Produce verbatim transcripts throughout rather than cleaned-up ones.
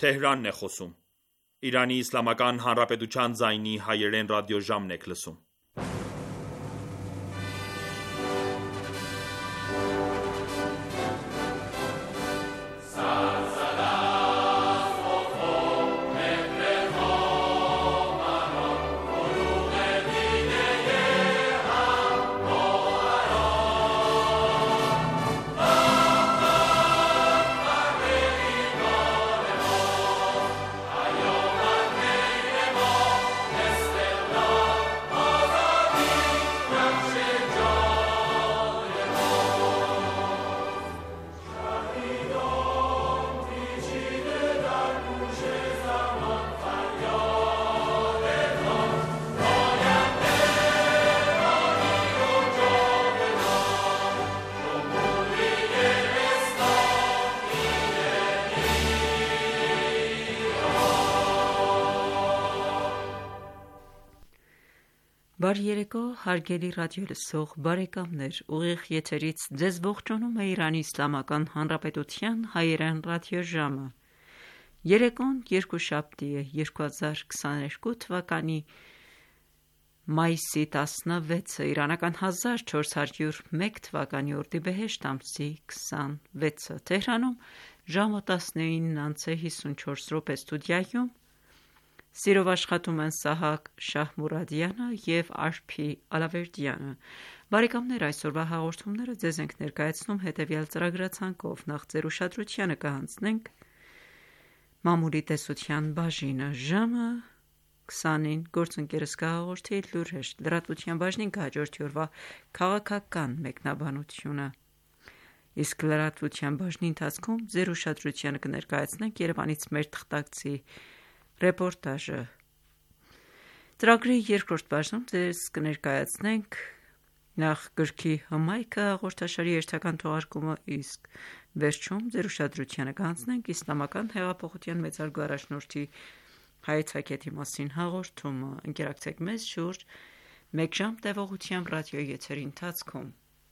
Թեհրանն է խոսում։ Իրանի Իսլամական Հանրապետության ձայնի հայերեն ռադիոժամն եք լսում։ Բարի երեկո, հարգելի ռադիոլսող բարեկամներ, ուղիղ եթերից ձեզ ողջունում է Իրանի Իսլամական Հանրապետության հայերեն ռադիոժամը։ Երեկոն երկուշաբթի է, երկու հազար քսաներկու թվականի մայիսի տասնվեցը, իրանական հազար չորս հարյուր մեկ թվականի օրդիբեհեշտ ամսի քսանվեցը, Թեհրանում ժամը տասնինը անց հիսունչորս րոպե ստուդիայում Սիրով աշխատում են Սահակ Շահմուրադյանը և Արփի Ալավերդյանը։ Բարեկամներ, այսօրվա հաղորդումները ձեզ ենք ներկայացնում հետևյալ ծրագրացանկով. Նախ ձեր ուշադրությանը կհանձնենք մամուլի տեսության բաժինը, ժամը քսանին գործընկերս կհաղորդի լուրեր, լրատվության բաժնին կհաջորդի օրվա քաղաքական մեկնաբանությունը, իսկ լրատվության բաժնի ընթացքում ձեր ուշադրությանը կներկայացնենք Երևանից մեր թղթակցի ռեպորտաժը։ Ծրագրի երկրորդ բաժնում ձեզ կներկայացնենք նախ գրքի հմայքը հաղորդաշարի երթական թողարկումը, իսկ վերջում ձեր ուշադրությանը կհանձնենք Իսլամական հեղափոխության մեծարգո առաջնորդի հայեցակետի մասին հաղորդումը։ Ընկերակցեք մեզ շուրջ մեկ ժամ տևողությամբ ռադիոյի եթերի ընթացքում։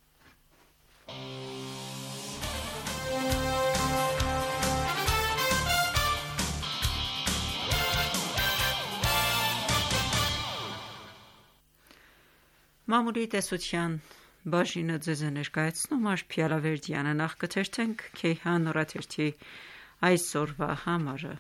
Մամուլի տեսության բաժինը ձեզ է ներկայացնում Արփի Ալավերդյանը։ Նախ կթերթենք Քեյհան օրաթերթի այսօրվա համարը։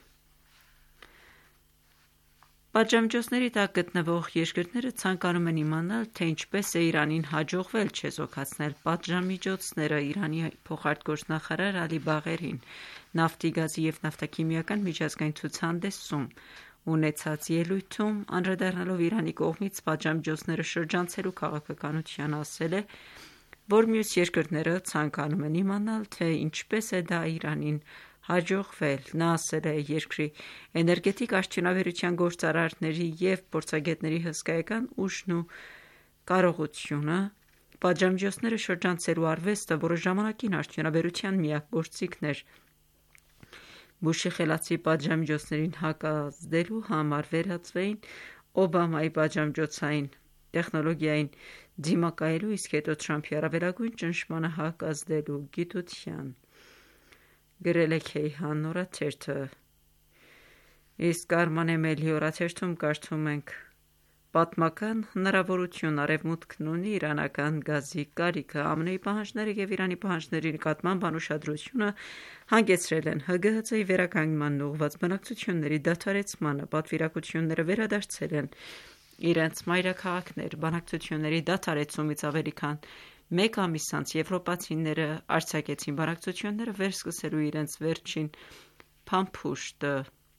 Պատժամիջոցների տակ գտնվող երկրները ցանկանում են իմանալ, թե ինչպես է Իրանին հաջողվել չեզոքացնել պատժամիջոցները։ Իրանի փոխարտգործնախարար Ալի Բաղերին նավթի, գազի և նավթաքիմիական միջազգային ցուցահանդեսում ունեցած ելույթում անդրադառնալով Իրանի կողմից պատժամիջոցները շրջանցելու քաղաքականությանը ասել է, որ մյուս երկրները ցանկանում են իմանալ, թե ինչպես է դա Իրանին հաջողվել։ Նա ասել է երկրի էներգետիկ արդյունաբերության գործարարների և փորձագետների հսկայական ուժն ու կարողությունը, պատժամիջոցները շրջանցելու արվեստը, որը ժամանակին արդյունաբերության միակ գործիքն էր Բուշի խելացի պատժամիջոցներին հակազդելու համար, վերածվեին Օբամայի պատժամիջոցային տեխնոլոգիային դիմակայելու, իսկ հետո Թրամփի առավելագույն ճնշմանը հակազդելու գիտության, գրել է Քեյհան օրաթերթը։ Իսկ Արման Էմելի օրաթերթում կարդում ենք. պատմական հնարավորություն Արևմուտքն ունի իրանական գազի կարիքը, ԱՄՆ-ի պահանջները և Իրանի պահանջների նկատմամբ անուշադրությունը հանգեցրել են Հ Գ Հ Ց-ի վերականգմանն ուղղված բանակցությունների դադարեցմանը, պատվիրակությունները վերադարձել են իրենց մայրաքաղաքներ, բանակցությունների դադարեցումից ավելի քան մեկ ամիս անց եվրոպացիները արձակեցին բանակցությունները վերսկսելու իրենց վերջին փամփուշտը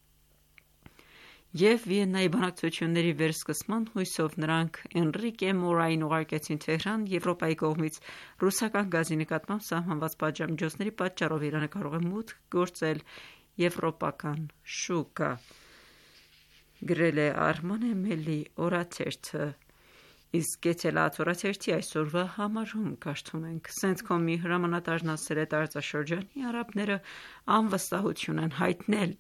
և Վիեննայի բանակցությունների վերսկսման հույսով նրանք Էնրիկե Մորային ուղարկեցին Թեհրան Եվրոպայի կողմից ռուսական գազի նկատմամբ սահմանված պատժամիջոցների պատճառով Իրանը կարող է մուտք գործել եվրոպական շուկա, գրել է Արման Էմելի օրաթերթը։ Իսկ Էթելաաթ օրաթերթի այսօրվա համարում կարդում ենք. Սենթկոմի հրամանատարն ասել է տարածաշրջանի արաբները անվստահություն են հայտնել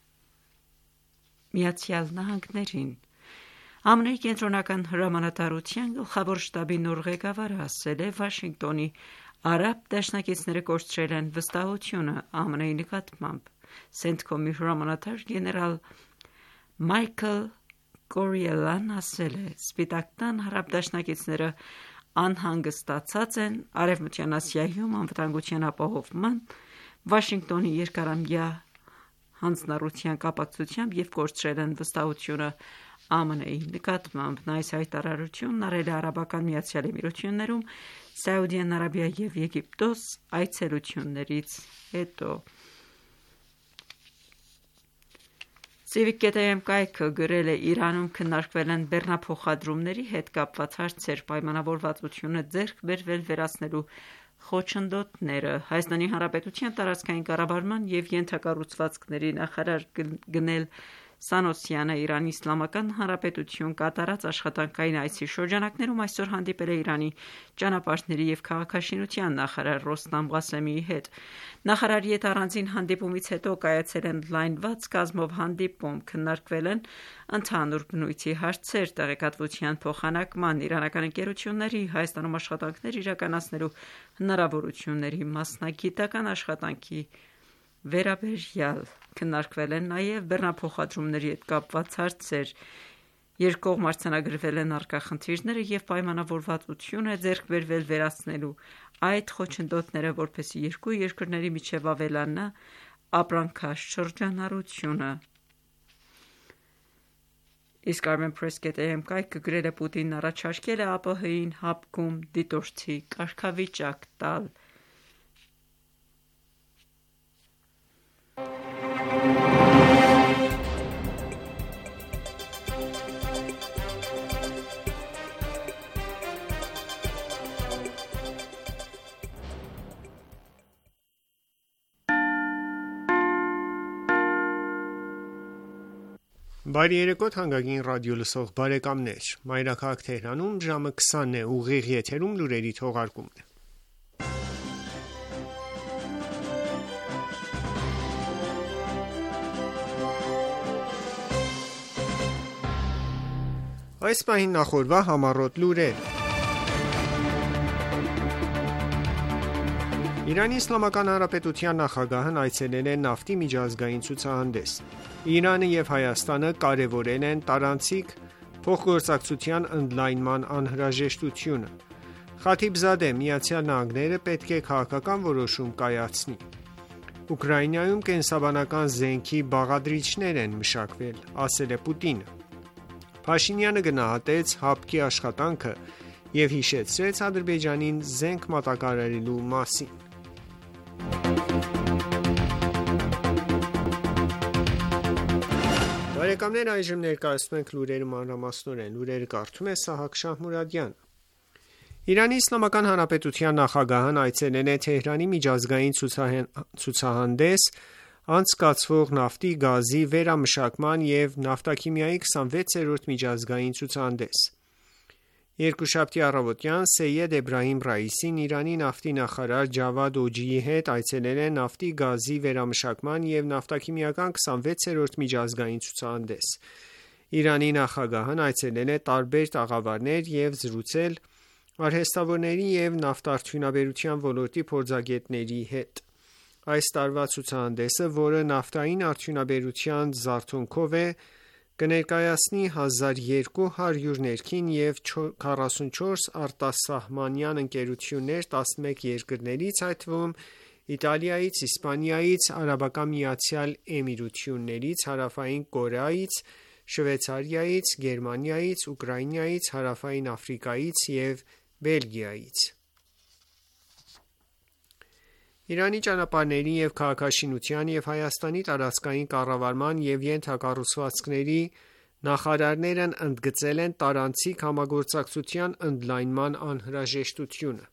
Միացյալ Նահանգներին։ ԱՄՆ-ի կենտրոնական հրամանատարության գլխավոր շտաբի նոր ղեկավարը ասել է Վաշինգտոնի արաբ դաշնակիցները կորցրել են վստահությունը ԱՄՆ-ի նկատմամբ։ Սենթկոմի հրամանատար գեներալ Մայքլ Կորիելան ասել է. Սպիտակ տան հարաբդաշնակիցները անհանգստացած են Արևմտյան Ասիայում անվտանգության ապահովման, Վաշինգտոնի երկարամյա հանձնառության կապակցությամբ և կորցրել են վստահությունը Ամն Ի նկատմամբ։ Նա այս հայտարարությունն արել է Արաբական Միացյալ Էմիրություններում Սաուդյան Արաբիա և Եգիպտոս այցելություններից հետո։ Civic.am կայքը գրել է. Իրանում քննարկվել են բեռնափոխադրումների հետ կապված հարցեր, պայմանավորվածությունը ձեռք բերվել վերացնելու խոչընդոտները։ Հայաստանի Հանրապետության տարածքային կառավարման և ենթակառուցվածքների նախարար Գնել Սանոսյանը Իրանի Իսլամական Հանրապետություն կատարած աշխատանքային այցի շրջանակներում այսօր հանդիպել է Իրանի ճանապարհների և քաղաքաշինության նախարար Ռոստամ Ղասեմիի հետ։ Նախարարի հետ առանձին հանդիպումից հետո կայացել է ընդլայնված կազմով հանդիպում, քննարկվել են ընդհանուր բնույթի հարցեր, տեղեկատվության փոխանակման, իրանական ընկերությունների Հայաստանում աշխատանքներ իրականացնելու հնարավորությունների, մասնագիտական աշխատանքի վերաբերյալ։ Քննարկվել են նաև բեռնափոխադրումների հետ կապված հարցեր։ Երկկողմ արձանագրվել են առկա խնդիրները և պայմանավորվածություն է ձեռք բերվել վերացնելու այդ խոչընդոտները, որպեսզի երկու երկրների միջև ավելանա ապրանքաշրջանառությունը։ Իսկ Armenpress.am կայքը գրել է. Պուտինն առաջարկել է ԱՊՀ-ին հապկում դիտորդի կարգավիճակ տալ։ Բարի երեկո թանկագին ռադիոլսող բարեկամներ, Մայրաքաղաք Թեհրանում ժամը քսանն է, ուղիղ եթերում լուրերի թողարկումն է։ Այս պահին նախորվա համառոտ լուրեր։ Իրանի Իսլամական Հանրապետության նախագահն այցելել է նավթի միջազգային ցուցահանդես։ Իրանը և Հայաստանը կարևորել են տարանցիկ փոխգործակցության ընդլայնման անհրաժեշտությունը։ Խաթիբզադե Միացյալ Նահանգները պետք է քաղաքական որոշում կայացնի։ Ուկրաինայում կենսաբանական զենքի բաղադրիչներ են մշակվել, ասել է Պուտինը։ Փաշինյանը գնահատեց հապկի աշխատանքը և հիշեցրեց Ադրբեջանին զենք մատակարարելու մասին։ Բարեկամներ, այժմ ներկայացնում ենք լուրերը մանրամասնորեն։ Լուրերը կարդում է Սահակ Շահմուրադյանը։ Իրանի Իսլամական Հանրապետության նախագահն այցելել է Թեհրանի միջազգային ցուցահանդես անցկացվող նավթի, գազի, վերամշակման և նավթաքիմիայի քսանվեցերորդ միջազգային ցուցահանդես։ Երկուշաբթի առավոտյան Սեյեդ Էբրահիմ Ռայիսին Իրանի նավթի նախարար Ջավադ Օջիի հետ այցելել է նավթի, գազի, վերամշակման և նավթաքիմիական քսանվեցերորդ միջազգային ցուցահանդես։ Իրանի նախագահն այցելել է տարբեր տաղավարներ և զրուցել արհեստավորների և նավթարդյունաբերության ոլորտի փորձագետների հետ։ Այս տարվա ցուցահանդեսը, որը նավթային արդյունաբերության զարթոնքով է, կներկայացնի հազար երկու հարյուր ներքին և քառասունչորս արտասահմանյան ընկերություններ տասնմեկ երկրներից, այդ թվում Իտալիայից, Իսպանիայից, Արաբական Միացյալ Էմիրություններից, Հարավային Կորեայից, Շվեյցարիայից, Գերմանիայից, Ուկրաինայից, Հարավային Աֆրիկայից և Բելգիայից։ Իրանի ճանապարհների և քաղաքաշինության և Հայաստանի տարածքային կառավարման և ենթակառուցվածքների նախարարներն ընդգծել են տարանցիկ համագործակցության ընդլայնման անհրաժեշտությունը։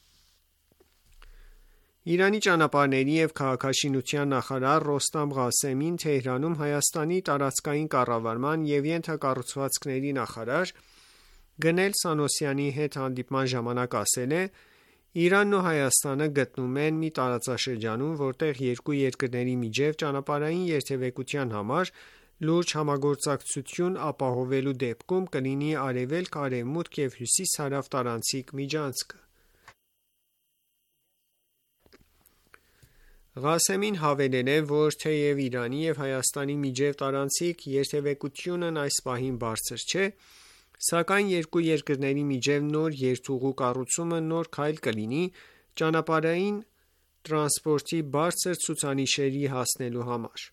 Իրանի ճանապարհների և քաղաքաշինության նախարար Ռոստամ Ղասեմին Թեհրանում Հայաստանի տարածքային կառավարման և ենթակառուցվածքների նախարար Գնել Սանոսյանի հետ հանդիպման ժամանակ ասել է. Իրանն ու Հայաստանը գտնվում են մի տարածաշրջանում, որտեղ երկու երկրների միջև ճանապարհային երթևեկության համար լուրջ համագործակցություն ապահովելու դեպքում կլինի արևելք-արևմուտք և հյուսիս-հարավ տարանցիկ միջանցքը։ Ղասեմին հավելել է, որ թեև Իրանի և Հայաստանի միջև տարանցիկ երթևեկությունն այս պահին բարձր չէ, սակայն երկու երկրների միջև նոր երթուղու կառուցումը նոր քայլ կլինի ճանապարհային տրանսպորտի բարձր ցուցանիշերի հասնելու համար: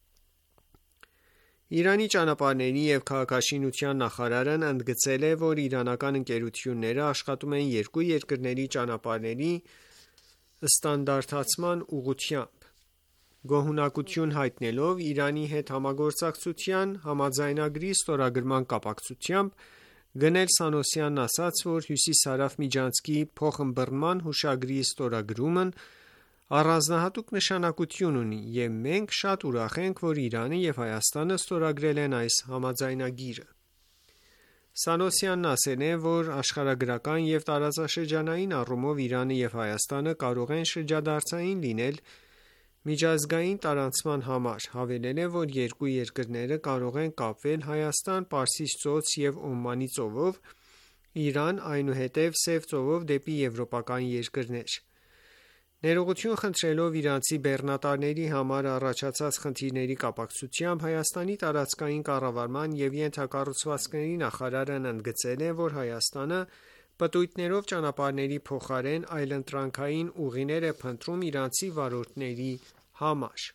Իրանի ճանապարհների և քաղաքաշինության նախարարն ընդգծել է, որ իրանական ընկերությունները աշխատում են երկու երկրների ճանապարհների ստանդարտացման ուղղությամբ: Գոհունակություն հայտնելով Իրանի հետ համագործակցության համաձայնագրի ստորագրման կապակցությամբ Գնել Սանոսյանն ասաց, որ հյուսիս-հարավ միջանցքի փոխըմբռնման հուշագրի ստորագրումն առանձնահատուկ նշանակություն ունի և մենք շատ ուրախ ենք, որ Իրանը և Հայաստանը ստորագրել են այս համաձայնագիրը: Սանոսյանն ասել է, որ աշխարհագրական և տարածաշրջանային առումով Իրանը և Հայաստանը կարող են շրջադարձային լինել միջազգային տարանցման համար: Հավելել է, որ երկու երկրները կարող են կապվել Հայաստան, Պարսից ծոց և Օմանի ծովով, Իրան այնուհետև Սև ծովով դեպի եվրոպական երկրներ: Ներողություն խնդրելով իրանցի բեռնատարների համար առաջացած խնդիրների կապակցությամբ Հայաստանի տարածքային կառավարման և ենթակառուցվածքների նախարարն ընդգծել է, որ Հայաստանը պտույտներով ճանապարհների փոխարեն այլընտրանքային ուղիներ է փնտրում իրանցի վարորդների համար: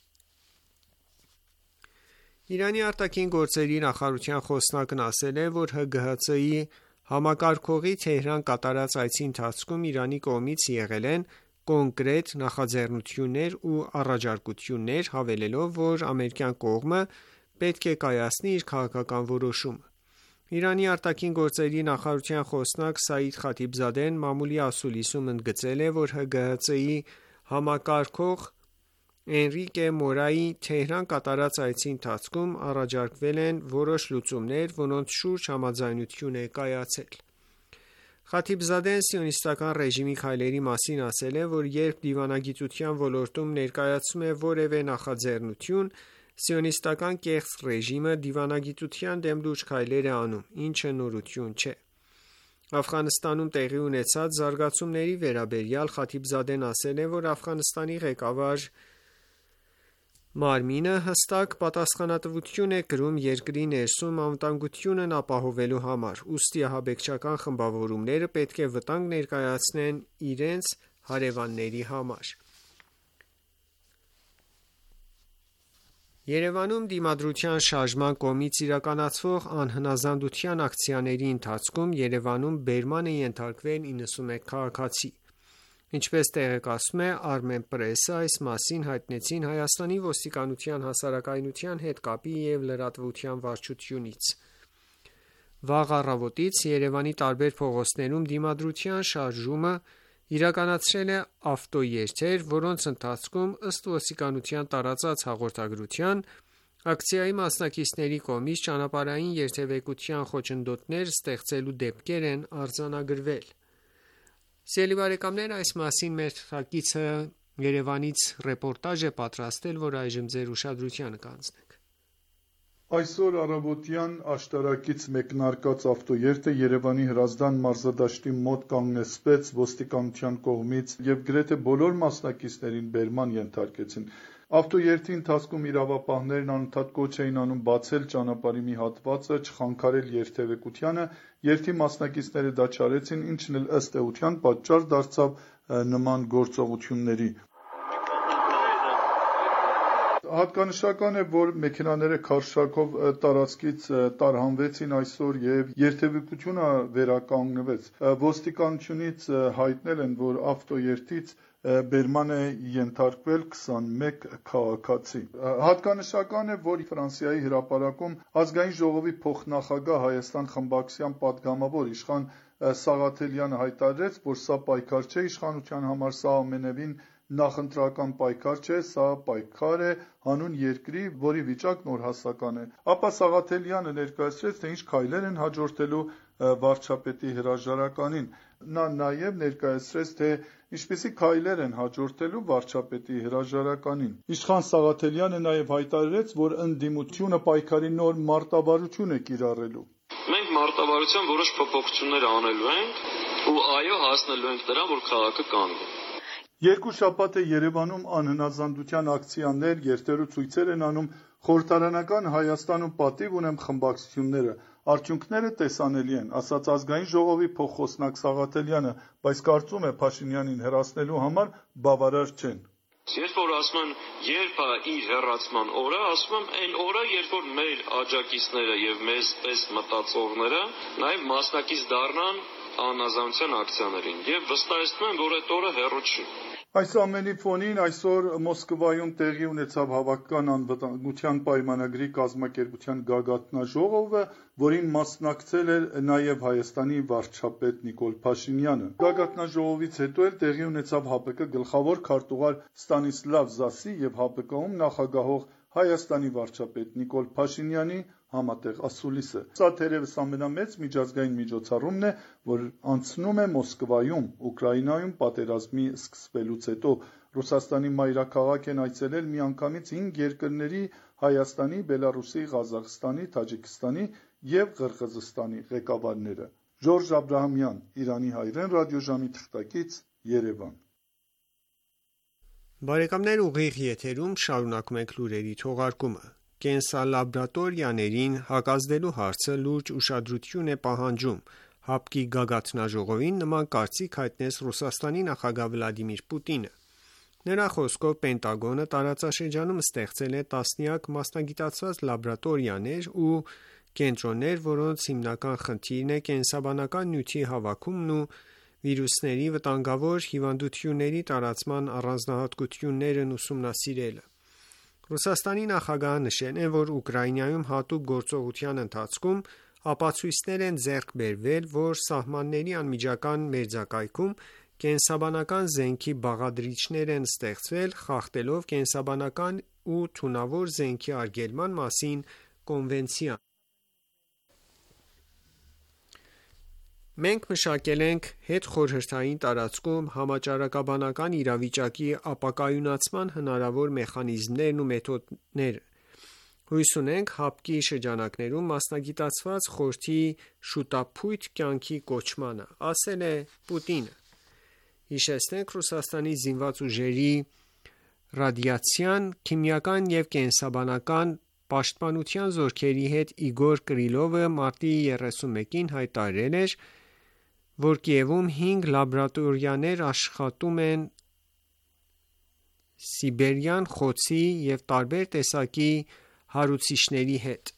Իրանի արտաքին գործերի նախարարության խոսնակն ասել է, որ ՀԳՀԾ-ի համակարգողի Թեհրան կատարած այցի ընթացքում Իրանի կողմից եղել են կոնկրետ նախաձեռնություններ ու առաջարկություններ, հավելելով, որ ամերիկյան կողմը պետք է կայացնի իր քաղաքական որոշումը: Իրանի արտաքին գործերի նախարարության խոսնակ Սաիդ Խաթիբզադեն մամուլի ասուլիսում ընդգծել է, որ ՀԳՀԾ-ի համակարգող Էնրիկե Մորայի Թեհրան կատարած այցի ընթացքում առաջարկվել են որոշ լուծումներ, որոնց շուրջ համաձայնություն է կայացել: Խաթիբզադեն Սիոնիստական ռեժիմի քայլերի մասին ասել է, որ երբ դիվանագիտության ոլորտում ներկայացվում է որևէ նախաձեռնություն, Սիոնիստական կեղծ ռեժիմը դիվանագիտության դեմ լուրջ քայլեր է անում, ինչը նորություն չէ: Աֆղանստանում տեղի ունեցած զարգացումների վերաբերյալ Խաթիբզադեն ասել է, որ Աֆղանստանի ղեկավար մարմինը հստակ պատասխանատվություն է կրում երկրի ներսում անվտանգությունն ապահովելու համար, ուստի ահաբեկչական խմբավորումները պետք է վտանգ ներկայացնեն իրենց հարևանների համար: Երևանում Դիմադրության շարժման կողմից իրականացվող անհնազանդության ակցիաների ընթացքում Երևանում բերման է ենթարկվել իննսունմեկ քաղաքացի: Ինչպես տեղեկացնում է Armenpress-ը, այս մասին հայտնեցին Հայաստանի ոստիկանության հասարակայնության հետ կապի և լրատվության վարչությունից: Վաղ առավոտից Երևանի տարբեր փողոցներում Դիմադրության շարժումը իրականացրել է ավտոերթեր, որոնց ընթացքում, ըստ ոստիկանության տարածած հաղորդագրության, ակցիայի մասնակիցների կողմից ճանապարհային երթևեկության խոչընդոտներ ստեղծելու դեպքեր են արձանագրվել: Այս մասին մեր թղթակիցը Երևանից ռեպորտաժ է պատրաստել, որը այժմ ձեր ուշադրությանը կհանձնենք: Այսօր առավոտյան աշտարակից մեկնարկած ավտոերթը Երևանի Հրազդան մարզադաշտի մոտ կանգնեցվեց ոստիկանության կողմից և գրեթե բոլոր մասնակիցներին բերման ենթարկեցին: Ավտոերթի ընթացքում իրավապահներն անընդհատ կոչ էին անում բացել ճանապարհի մի հատվածը, չխանգարել երթևեկությանը: Երթի մասնակիցները դա չարեցին, ինչն էլ ըստ էության պատճառ դարձավ նման գործողությունների: Հատկանշական է, որ մեքենաները քարշակով տարածքից տարհանվեցին այսօր և երթևեկությունը վերականգնվեց: Ոստիկանությունից հայտնել են, որ ավտոերթից բերման է ենթարկվել քսանմեկ քաղաքացի: Հատկանշական է, որ Ֆրանսիայի հրապարակում Ազգային ժողովի փոխնախագահ Հայաստան խմբակցության պատգամավոր Իշխան Սաղաթելյանը հայտարարեց, որ սա պայքար չէ իշխանության համար, սա ամենևին նախընտրական պայքար չէ, սա պայքար է հանուն երկրի, որի վիճակն օրհասական է: Ապա Սաղաթելյանը ներկայացրեց, թե ինչ քայլեր են հաջորդելու վարչապետի հրաժարականին: Նա նաև ներկայացրեց, թե ինչպիսի քայլեր են հաջորդելու վարչապետի հրաժարականին: Իշխան Սաղաթելյանը նաև հայտարարեց, որ ընդդիմությունը պայքարի նոր մարտավարություն է կիրառելու: Մենք մարտավարության որոշ փոփոխություններ անելու ենք ու այո, հասնելու ենք դրան, որ քաղաքը կանգի: Երկու շաբաթ է Երևանում անհնազանդության ակցիաներ, երթեր ու ցույցեր են անում խորհրդարանական Հայաստանում պատիվ ունեմ խմբակցությունները։ Արդյունքները տեսանելի են, ասաց ազգային ժողովի փոխխոսնակ Սաղաթելյանը, բայց կարծում է Փաշինյանին հեռացնելու համար բավարար չեն։ Երբ որ ասում են երբ է իր հեռացման օրը, ասում եմ այն օրը, երբ որ մեր աջակիցները եւ մեզ պես մտածողները նաեւ մասնակից դառնան անհնազանդության ակցիաներին եւ վստահեցնում եմ, որ այդ օրը հեռու չի։ Այս ամենի ֆոնին այսօր Մոսկվայում տեղի ունեցավ Հավաքական անվտանգության պայմանագրի կազմակերպության գագաթնաժողովը, որին մասնակցել էր նաև Հայաստանի վարչապետ Նիկոլ Փաշինյանը։ Գագաթնաժողովից հետո էլ տեղի ունեցավ ՀԱՊԿ գլխավոր քարտուղար Ստանիսլավ Զասի եւ ՀԱՊԿ-ում նախագահող Հայաստանի վարչապետ Նիկոլ Փաշինյանի համատեղ ասուլիսը։ Սա թերևս ամենամեծ միջազգային միջոցառումն է, որ անցնում է Մոսկվայում, Ուկրաինայում պատերազմի սկսվելուց հետո։ Ռուսաստանի մայրաքաղաք են այցելել միանգամից հինգ երկրների՝ Հայաստանի, Բելարուսի, Ղազախստանի, Թաջիկստանի եւ Ղրղըզստանի ղեկավարները։ Ժորժ Աբրահամյան, Իրանի հայրեն ռադիոժամի թղթակից, Երևան։ Բարեկամներ, ուղիղ եթերում շարունակում ենք լուրերի թողարկումը։ Կենսալաբորատորիաներին հակազդելու հարցը լուրջ ուշադրություն է պահանջում։ ՀԱՊԿ-ի գագաթնաժողովին նման կարծիք հայտնեց Ռուսաստանի նախագահ Վլադիմիր Պուտինը։ Նրա խոսքով Պենտագոնը տարածաշրջանում ստեղծել է տասնյակ մասնագիտացված լաբորատորիաներ ու կենտրոններ, որոնց հիմնական խնդիրն է կենսաբանական նյութի հավաքումն ու վիրուսների, վտանգավոր հիվանդությունների տարածման առանձնահատկություններն ուսումնասիրելը։ Ռուսաստանի նախագահը նշել է, որ Ուկրաինայում հատուկ գործողության ընթացքում ապացույցներ են ձեռք բերվել, որ սահմանների անմիջական մերձակայքում կենսաբանական զենքի բաղադրիչներ են ստեղծվել, խախտելով կենսաբանական ու թունավոր զենքի արգելման մասին կոնվենցիան։ Մենք մշակել ենք հետխորհրդային տարածքում համաճարակաբանական իրավիճակի ապակայունացման հնարավոր մեխանիզմներն ու մեթոդները։ Հույս ունենք ՀԱՊԿ-ի շրջանակներում մասնագիտացված խորհրդի շուտափույթ կյանքի կոչմանը, ասել է Պուտինը։ Հիշեցնենք Ռուսաստանի զինված ուժերի ռադիացիան, քիմիական եւ կենսաբանական պաշտպանության զորքերի հետ Իգոր Կրիլովը մարտի երեսունմեկին հայտարարել էր, որ Կիևում հինգ լաբորատորիաներ աշխատում են սիբերյան խոցի և տարբեր տեսակի հարուցիչների հետ։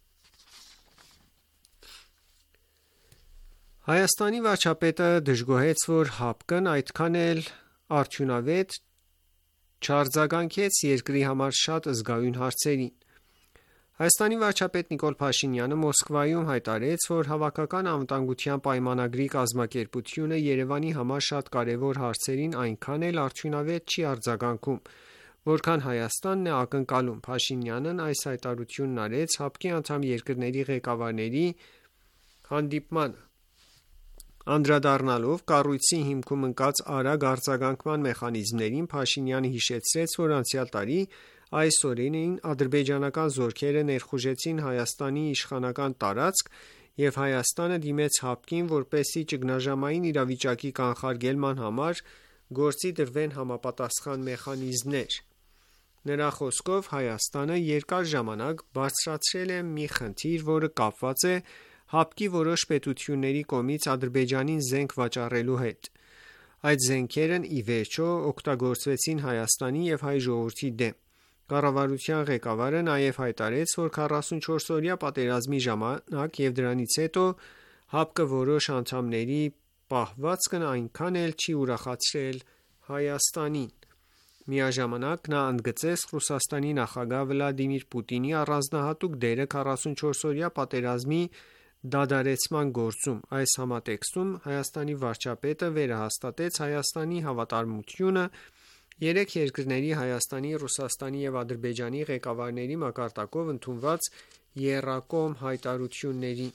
Հայաստանի վարչապետը դժգոհեց, որ ՀԱՊԿ-ն այդքան էլ արդյունավետ չարձագանքեց երկրի համար շատ զգայուն հարցերին։ Հայաստանի վարչապետ Նիկոլ Փաշինյանը Մոսկվայում հայտարարեց, որ Հավաքական անվտանգության պայմանագրի կազմակերպությունը Երևանի համար շատ կարևոր հարցերին այնքան էլ արդյունավետ չի արձագանքում, որքան Հայաստանն է ակնկալում։ Փաշինյանն այս հայտարարությունն արեց ՀԱՊԿ-ի անդամ երկրների ղեկավարների հանդիպմանը։ Անդրադառնալով կառույցի հիմքում ընկած արագ արձագանքման մեխանիզմներին, Փաշինյանը հիշեցրեց, որ անցյալ տարի այս օրերին ադրբեջանական զորքերը ներխուժեցին Հայաստանի իշխանական տարածք և Հայաստանը դիմեց ՀԱՊԿ-ին, որպեսզի ճգնաժամային իրավիճակի կանխարգելման համար գործի դրվեն համապատասխան մեխանիզմներ։ Նրա խոսքով Հայաստանը երկար ժամանակ բարձրացրել է մի խնդիր, որը կապված է ՀԱՊԿ-ի որոշ պետությունների կողմից Ադրբեջանին զենք վաճառելու հետ։ Այդ զենքերն ի վերջո օգտագործվեցին Հայաստանի և հայ ժողովրդի դեմ։ Կառավարության ղեկավարը նաև հայտարարեց, որ քառասունչորսօրյա պատերազմի ժամանակ և դրանից հետո ՀԱՊԿ որոշ անդամների պահվածքն այնքան էլ չի ուրախացրել Հայաստանին։ Միաժամանակ նա ընդգծեց Ռուսաստանի նախագահ Վլադիմիր Պուտինի առանձնահատուկ դերը քառասունչորսօրյա պատերազմի դադարեցման գործում։ Այս համատեքստում Հայաստանի վարչապետը վերահաստատեց Հայաստանի հավատարմությունը երեք երկրների՝ Հայաստանի, Ռուսաստանի և Ադրբեջանի ղեկավարների մակարդակով ընդունված եռակողմ հայտարարություններին։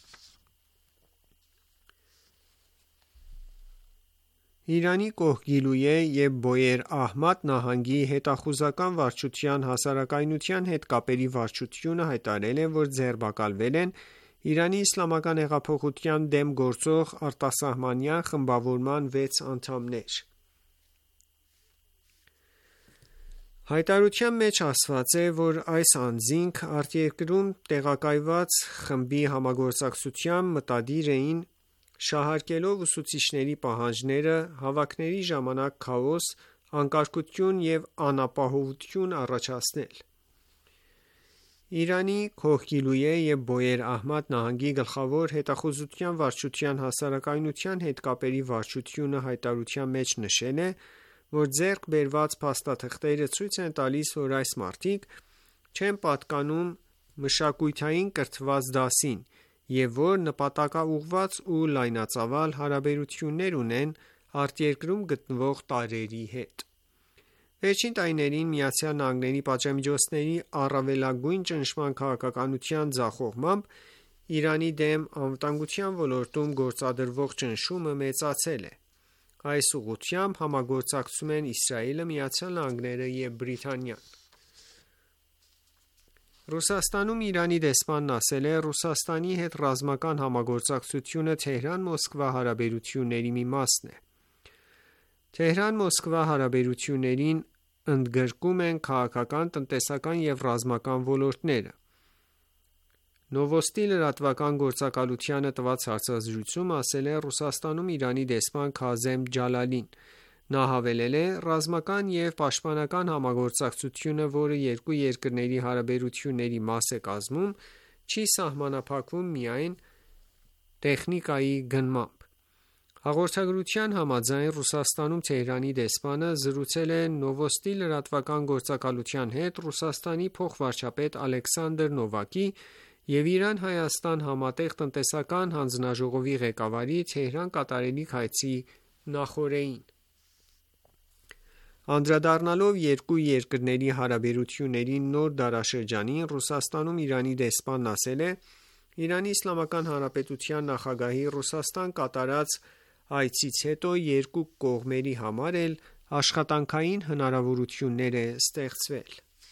Իրանի Կոհգիլույե և Բոյեր Ահմադ նահանգի հետախուզական վարչության հասարակայնության հետ կապերի վարչությունը հայտարարել է, որ ձերբակալվել են Իրանի իսլամական հեղափոխության դեմ գործող արտասահմանյան խմբավորման վեց անդամներ։ Հայտարարության մեջ ասված է, որ այս անձինք արտերկրում տեղակայված խմբի համագործակցությամբ մտադիր էին շահարկելով ուսուցիչների պահանջները հավաքների ժամանակ քաոս, անկարգություն և անապահովություն առաջացնել։ Իրանի Քոհգիլույե և Բոյեր Ահմադ նահանգի գլխավոր հետախուզության վարչության հասարակայնության հետ կապերի վարչությունը հայտարարության մեջ նշել է, որ ձեռք բերված փաստաթղթերը ցույց են տալիս, որ այս մարդիկ չեն պատկանում մշակութային կրթված դասին և որ նպատակաուղղված ու լայնածավալ հարաբերություններ ունեն արտերկրում գտնվող տարրերի հետ։ Վերջին տարիներին ԱՄՆ պատժամիջոցների առավելագույն ճնշման քաղաքականության ձախողմամբ Իրանի դեմ անվտանգության ոլորտում գործադրվող ճնշումը մեծացել է։ Այս ուղղությամբ համագործակցում են Իսրայելը, ԱՄՆ-ը և Բրիտանիան։ Ռուսաստանում Իրանի դեսպանն ասել է. «Ռուսաստանի հետ ռազմական համագործակցությունը Թեհրան-Մոսկվա հարաբերությունների մի մասն է։ Թեհրան-Մոսկվա հարաբերություններին ընդգրկում են քաղաքական, տնտեսական և ռազմական ոլորտները»։ Նովոստի լրատվական գործակալությանը տված հարցազրույցում ասել է Ռուսաստանում Իրանի դեսպան Քազեմ Ջալալին։ Նա հավելել է. «Ռազմական և պաշտպանական համագործակցությունը, որը երկու երկրների հարաբերությունների մաս է կազմում, չի սահմանափակվում միայն տեխնիկայի գնմամբ»։ Հաղորդագրության համաձայն Ռուսաստանում Թեհրանի դեսպանը զրուցել է Նովոստի լրատվական գործակալության հետ Ռուսաստանի փոխվարչապետ Ալեքսանդր Նովակի և Իրան-Հայաստան համատեղ տնտեսական հանձնաժողովի ղեկավարի Թեհրան կատարելիք այցի նախօրեին։ Անդրադառնալով երկու երկրների հարաբերությունների նոր դարաշրջանին, Ռուսաստանում Իրանի դեսպանն ասել է. «Իրանի Իսլամական Հանրապետության նախագահի Ռուսաստան կատարած այցից հետո երկու կողմերի համար էլ աշխատանքային հնարավորություններ է ստեղծվել»։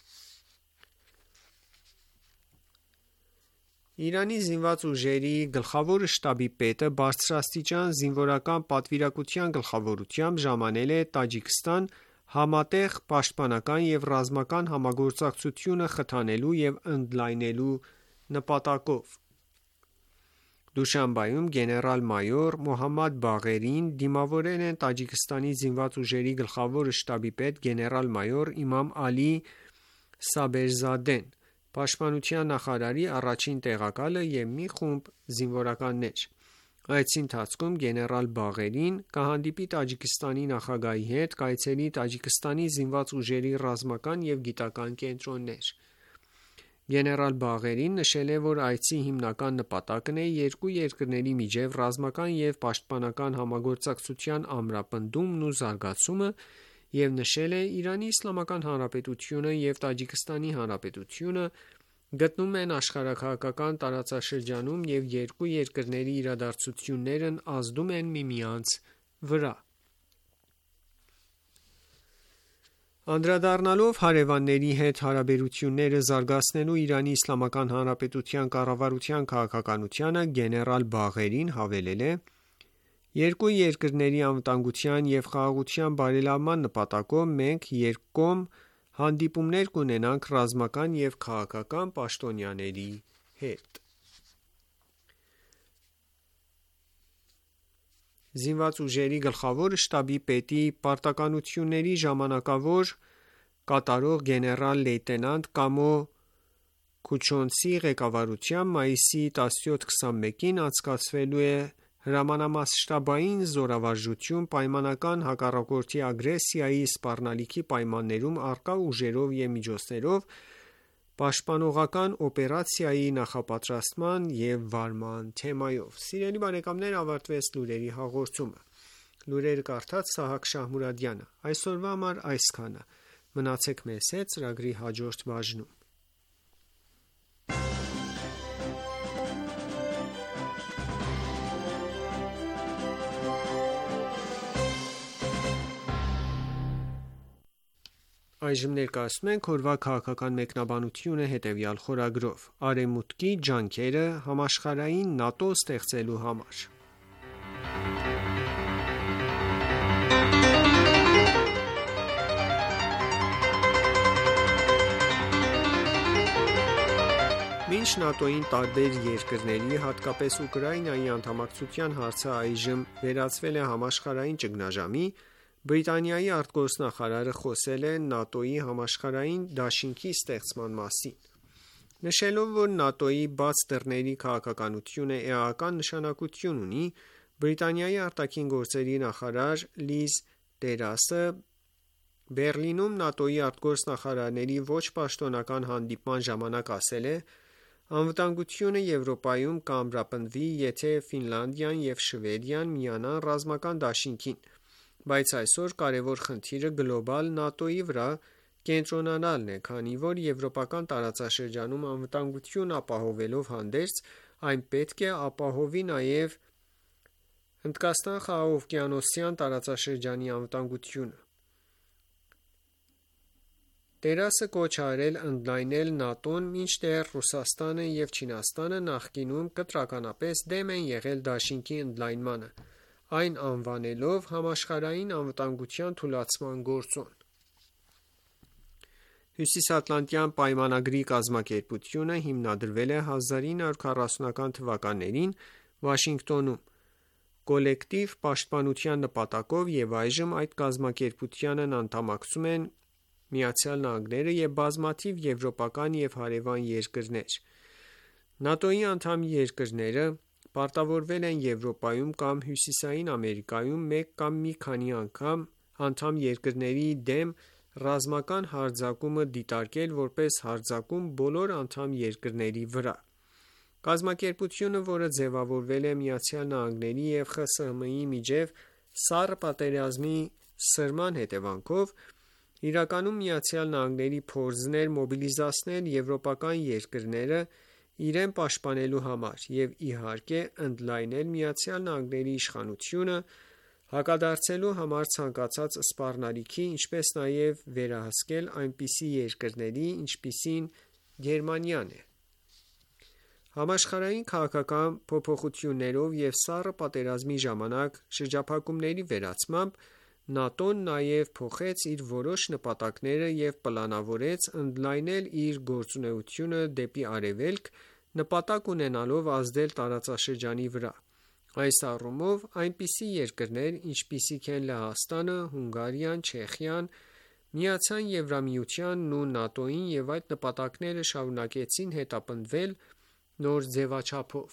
Իրանի զինված ուժերի գլխավոր շտաբի պետը բարձրաստիճան զինվորական պատվիրակության գլխավորությամբ ժամանել է Տաջիկստան համատեղ պաշտպանական և ռազմական համագործակցությունը խթանելու և ընդլայնելու նպատակով։ Դուշանբեում գեներալ-մայոր Մոհամմադ Բաղերին դիմավորել են Տաջիկստանի զինված ուժերի գլխավոր շտաբի պետ գեներալ-մայոր Իմամ Ալի Սաբերզադեն, պաշտպանության նախարարի առաջին տեղակալը և մի խումբ զինվորականներ։ Այցի ընթացքում գեներալ Բաղերին կհանդիպի Տաջիկստանի նախագահի հետ, կայցելի Տաջիկստանի զինված ուժերի ռազմական և գիտական կենտրոններ։ Գեներալ Բաղերին նշել է, որ այցի հիմնական նպատակն է երկու երկրների միջև ռազմական և պաշտպանական համագործակցության ամրապնդումն ու զարգացումը և նշել է. «Իրանի Իսլամական Հանրապետությունը և Տաջիկստանի Հանրապետությունը գտնվում են աշխարհաքաղաքական տարածաշրջանում և երկու երկրների իրադարձություններն ազդում են միմյանց վրա»։ Անդրադառնալով հարևանների հետ հարաբերությունները զարգացնելու Իրանի Իսլամական Հանրապետության կառավարության քաղաքականությանը, գեներալ Բաղերին հավելել է. «Երկու երկրների անվտանգության և խաղաղության բարելավման նպատակով մենք երկկողմ հանդիպումներ կունենանք ռազմական և քաղաքական պաշտոնյաների հետ»։ Զինված ուժերի գլխավոր շտաբի պետի պարտականությունների ժամանակավոր կատարող գեներալ լեյտենանտ Կամո Քուչոնցի ղեկավարությամբ մայիսի տասնյոթ քսանմեկին անցկացվելու է հրամանամասշտաբային զորավարժություն պայմանական հակառակորդի ագրեսիայի սպառնալիքի պայմաններում առկա ուժերով և միջոցներով պաշտպանողական օպերացիայի նախապատրաստման և վարման թեմայով։ Սիրելի բարեկամներ, ավարտվեց լուրերի հաղորդումը։ Լուրերը կարդաց Սահակ Շահմուրադյանը։ Այսօրվա համար այսքանը։ Մնացեք մեզ հետ ծրագրի հաջորդ բաժնում։ Այժմ ներկայացնում ենք օրվա քաղաքական մեկնաբանությունը հետևյալ խորագրով. Արևմուտքի ջանքերը համաշխարհային ՆԱՏՕ ստեղծելու համար։ Ի նույնիշ ՆԱՏՕ-ին տարբեր երկրների, հատկապես Ուկրաինայի անդամակցության հարցը այժմ վերածվել է համաշխարհային ճգնաժամի, Բրիտանիայի արտգործնախարարը խոսել է ՆԱՏՕ-ի համաշխարհային դաշինքի ստեղծման մասին, նշելով, որ ՆԱՏՕ-ի բաց դռների քաղաքականությունը էական նշանակություն ունի, Բրիտանիայի արտաքին գործերի նախարար Լիզ Տրասը Բեռլինում ՆԱՏՕ-ի արտգործնախարարների ոչ պաշտոնական հանդիպման ժամանակ ասել է. «Անվտանգությունը Եվրոպայում կամրապնդվի, եթե Ֆինլանդիան և Շվեդիան միանան ռազմական դաշինքին, բայց այսօր կարևոր խնդիրը գլոբալ ՆԱՏՕ-ի վրա կենտրոնանալն է, քանի որ եվրոպական տարածաշրջանում անվտանգություն ապահովելով հանդերձ, այն պետք է ապահովի նաև Հնդկաստան-Խաղաղօվկիանոսյան տարածաշրջանի անվտանգությունը»: Տրասը կոչ է արել ընդլայնել ՆԱՏՕ-ն, մինչդեռ Ռուսաստանը և Չինաստանը նախկինում կտրականապես դեմ են եղել դաշինքի ընդլայնմանը, այն անվանելով համաշխարհային անվտանգության թուլացման գործոն: Հյուսիսատլանտյան պայմանագրի կազմակերպությունը հիմնադրվել է հազար ինը հարյուր քառասունական թվականներին Վաշինգտոնում կոլեկտիվ պաշտպանության նպատակով և այժմ այդ կազմակերպությանն անդամակցում են ԱՄՆ-ը և բազմաթիվ եվրոպական և հարևան երկրներ: ՆԱՏՕ-ի անդամ երկրները պարտավորվել են Եվրոպայում կամ Հյուսիսային Ամերիկայում մեկ կամ մի քանի անդամ երկրների դեմ ռազմական հարձակումը դիտարկել որպես հարձակում բոլոր անդամ երկրների վրա: Կազմակերպությունը, որը ձևավորվել է ԱՄՆ-ի և ԽՍՀՄ-ի միջև սառը պատերազմի սրման հետևանքով, իրականում ԱՄՆ-ի փորձն էր մոբիլիզացնել եվրոպական երկրները իրեն պաշտպանելու համար և իհարկե ընդլայնել ԱՄՆ-ի իշխանությունը հակադարձելու համար ցանկացած սպառնալիքի, ինչպես նաև վերահսկել այնպիսի երկրների, ինչպիսին Գերմանիան է: Համաշխարհային քաղաքական փոփոխություններով և սառը պատերազմի ժամանակ շրջափակումների վերացմամբ ՆԱՏՕ-ն նաև փոխեց իր որոշ նպատակները և պլանավորեց ընդլայնել իր գործունեությունը դեպի արևելք, նպատակ ունենալով ազդել տարածաշրջանի վրա: Այս առումով այնպիսի երկրներ, ինչպիսիք են Լեհաստանը, Հունգարիան, Չեխիան, միացան Եվրամիությանն ու ՆԱՏՕ-ին և այդ նպատակները շարունակեցին հետապնդվել նոր ձևաչափով: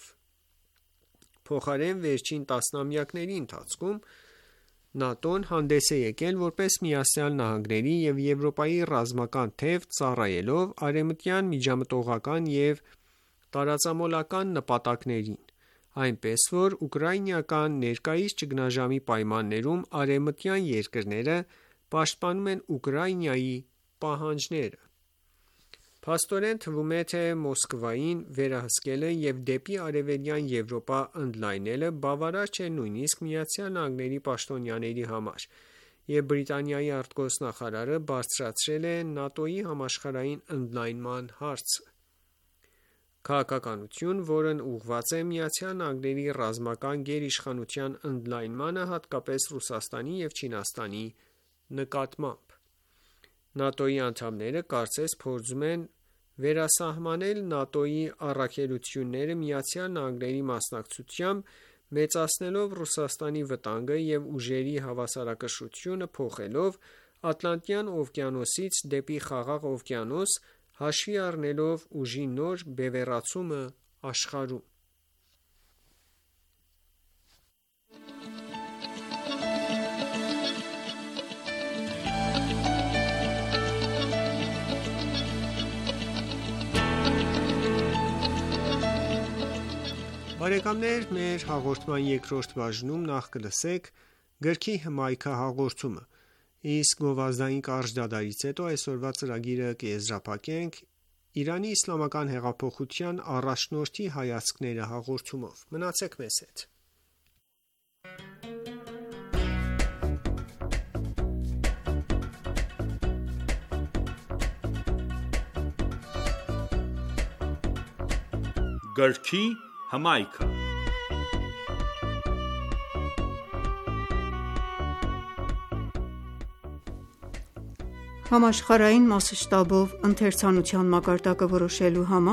Փոխարեն վերջին տասնամյակների ընթացքում ՆԱՏՕ-ն հանդես է եկել որպես ԱՄՆ-ի և Եվրոպայի ռազմական թև, ծառայելով արևմտյան միջամտողական և տարածամոլական նպատակներին, այնպես որ ուկրաինական ներկայիս ճգնաժամի պայմաններում արևմտյան երկրները պաշտպանում են Ուկրաինայի պահանջները: Փաստորեն թվում է, թե Մոսկվային վերահսկելը և դեպի Արևելյան Եվրոպա ընդլայնելը բավարար չէ նույնիսկ ԱՄՆ-ի պաշտոնյաների համար, և Բրիտանիայի արտգործնախարարը բարձրացրել է ՆԱՏՕ-ի համաշխարհային ընդլայնման հարցը: Քաղաքականություն, որն ուղղված է ԱՄՆ-ի ռազմական գերիշխանության ընդլայնմանը, հատկապես Ռուսաստանի և Չինաստանի նկատմամբ: ՆԱՏՕ-ի անդամները կարծես փորձում են վերասահմանել ՆԱՏՕ-ի առաքելությունները ԱՄՆ-ի մասնակցությամբ, մեծացնելով Ռուսաստանի վտանգը և ուժերի հավասարակշռությունը փոխելով Ատլանտյան օվկիանոսից դեպի Խաղաղ օվկիանոս, հաշվի առնելով ուժի նոր բևեռացումը աշխարհում: Բարեկամներ մեր հաղորդման երկրորդ բաժնում նախ կլսենք գրքի հմայքը հաղորդումը, իսկ գովազդային կարճ դադարից հետո այսօրվա ծրագիրը կեզրափակենք Իրանի իսլամական հեղափոխության առաջնորդի հայացքները հաղորդումով: Մնացեք մեզ հետ: Գրքի հմայքը Համաշխարհային մասշտաբով ընթերցանության մակարդակը որոշելու համար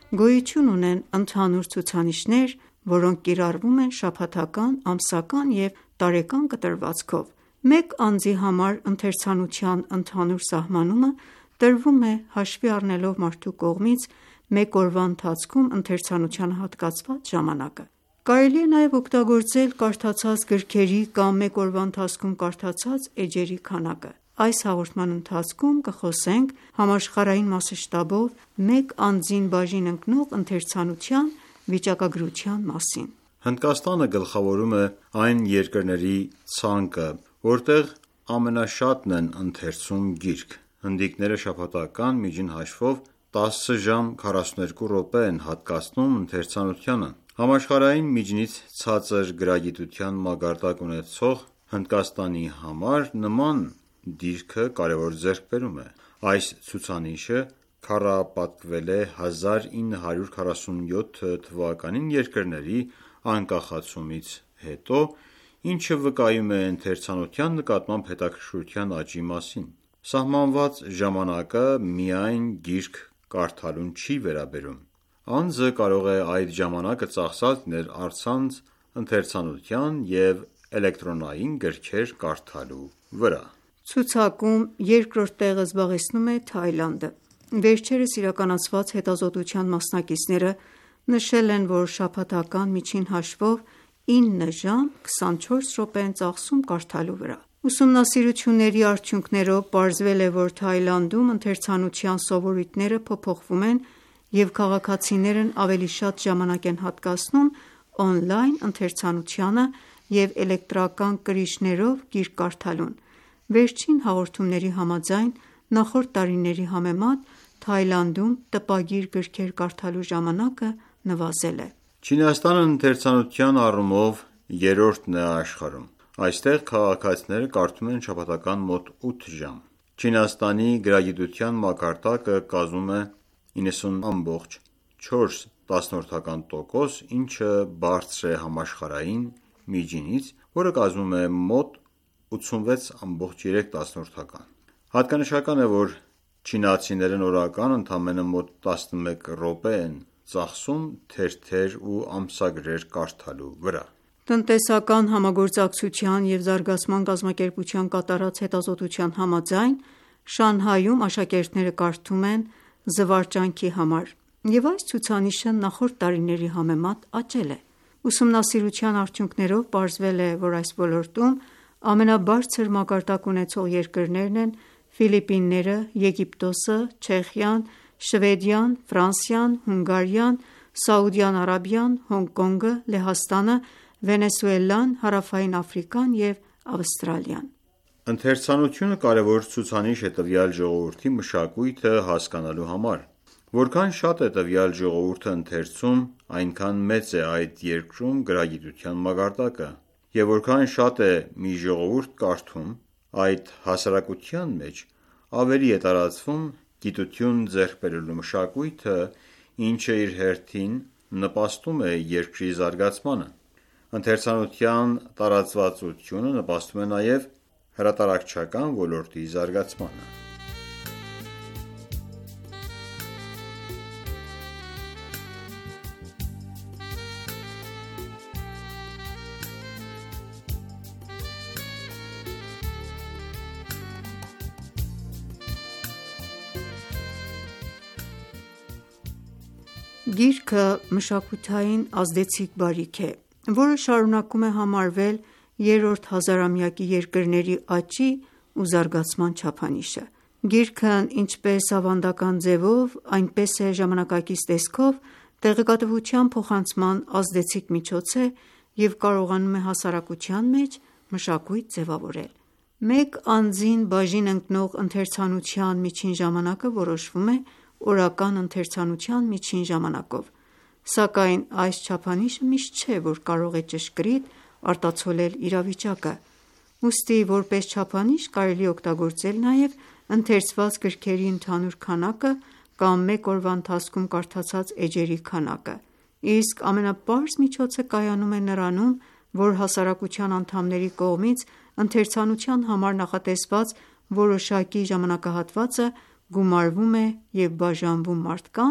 Գոյություն ունեն ընդհանուր ցուցանիշներ, որոնք կիրառվում են շաբաթական, ամսական և տարեկան կտրվածքով։ Մեկ անձի համար ընթերցանության ընդհանուր սահմանումը տրվում է հաշվի առնելով մարդու կողմից մեկ օրվա ընթացքում ընթերցանությանը հատկացված ժամանակը։ Կարելի է նաև օգտագործել կարդացած գրքերի կամ մեկ օրվա ընթացքում կարդացած էջերի քանակը։ Այս հաղորդման ընթացքում կխոսենք համաշխարհային մասշտաբով մեկ անձին բաժին ընկնող ընթերցանության վիճակագրության մասին։ Հնդկաստանը գլխավորում է այն երկրների ցանկը, որտեղ ամենաշատն են ընթերցում գիրք։ Հնդիկները շաբաթական միջին հաշվով տասը ժամ քառասունութ րոպե են հատկացնում ընթերցանությանը։ Համաշխարհային միջինից ցածր գրագիտության մակարդակ ունեցող Հնդկաստանի համար նման դիրքը կարևոր ձեռքբերում է։ Այս ցուցանիշը քառապատկվել է հազար ինը հարյուր քառասունյոթ թվականին երկրների անկախացումից հետո, ինչը վկայում է ընթերցանության նկատմամբ հետաքրքրության աճի մասին։ Սահմանված ժամանակը միայն գիրք կարդալուն չի վերաբերում։ Անձը կարող է այդ ժամանակը ծախսած լինել առցանց ընթերցանության և էլեկտրոնային գրքեր կարդալու վրա։ Ցուցակում երկրորդ տեղը զբաղեցնում է Թայլանդը։ Վերջերս իրականացված հետազոտության մասնակիցները նշել են, որ շաբաթական միջին հաշվով ինը ժամ քսանչորս րոպե են ծախսում կարդալու վրա։ Ուսումնասիրությունների արդյունքներով պարզվել է, որ Թայլանդում ընթերցանության սովորույթները փոփոխվում են և քաղաքացիներն ավելի շատ ժամանակ են հատկացնում օնլայն ընթերցանությանը և էլեկտրական կրիչներով գիրք կարդալուն։ Վերջին հաղորդումների համաձայն, նախորդ տարիների համեմատ Թայլանդում տպագիր գրքեր կարդալու ժամանակը նվազել է։ Չինաստանը ընթերցանության առումով երրորդն է աշխարհում։ Այստեղ քաղաքացիները կարդում են շաբաթական մոտ ութ ժամ։ Չինաստանի գրագիտության մակարդակը կազմում է իննսուն ամբողջ չորս տոկոս, ինչը բարձր է համաշխարհային միջինից, որը կազմում է մոտ ութսունվեց ամբողջ երեք տասնորդական։ Հատկանշական է, որ չինացիներն օրական ընդամենը մոտ տասնմեկ րոպե են ծախսում թերթեր ու ամսագրեր կարդալու վրա։ Տնտեսական համագործակցության և զարգացման կազմակերպության կատարած հետազոտության համաձայն, Շանհայում աշակերտները կարդում են զվարճանքի համար, և այս ցուցանիշը նախորդ տարիների համեմատ աճել է։ Ուսումնասիրության արդյունքներով պարզվել է, որ այս ոլորտում ամենաբարձր մակարդակ ունեցող երկրներն են Ֆիլիպինները, Եգիպտոսը, Չեխիան, Շվեդիան, Ֆրանսիան, Հունգարիան, Սաուդյան Արաբիան, Հոնկոնգը, Լեհաստանը, Վենեսուելան, Հարավային Աֆրիկան և Ավստրալիան։ Ընթերցանությունը կարևոր ցուցանիշ է տվյալ ժողովրդի մշակույթը հասկանալու համար։ Որքան շատ է տվյալ ժողովուրդը ընթերցում, այնքան մեծ է այդ երկրում գրագիտության մակարդակը, և որքան շատ է մի ժողովուրդ կարդում, այդ հասարակության մեջ ավելի է տարածվում գիտություն ձեռք բերելու մշակույթը, ինչը իր հերթին նպաստում է երկրի զարգացմանը։ Ընթերցանության տարածվածությունը նպաստում է նաև հրատարակչական ոլորտի զարգացմանը։ Գիրքը մշակութային ազդեցիկ բարիք է, որը շարունակում է համարվել երրորդ հազարամյակի երկրների աճի ու զարգացման չափանիշը։ Գիրքն ինչպես ավանդական ձևով, այնպես է ժամանակակից տեսքով տեղեկատվության փոխանցման ազդեցիկ միջոց է և կարողանում է հասարակության մեջ մշակույթ ձևավորել։ Մեկ անձին բաժին ընկնող ընթերցանության միջին ժամանակը որոշվում է օրական ընթերցանության միջին ժամանակով, սակայն այս չափանիշը միշտ չէ, որ կարող է ճշգրիտ արտացոլել իրավիճակը։ Ուստի որպես չափանիշ կարելի է օգտագործել նաև ընթերցված գրքերի ընդհանուր քանակը կամ մեկ օրվա ընթացքում կարդացած էջերի քանակը, իսկ ամենապարզ միջոցը կայանում է նրանում, որ հասարակության անդամների կողմից ընթերցանության համար նախատեսված որոշակի ժամանակահատվածը գումարվում է և բաժանվում մարդկանց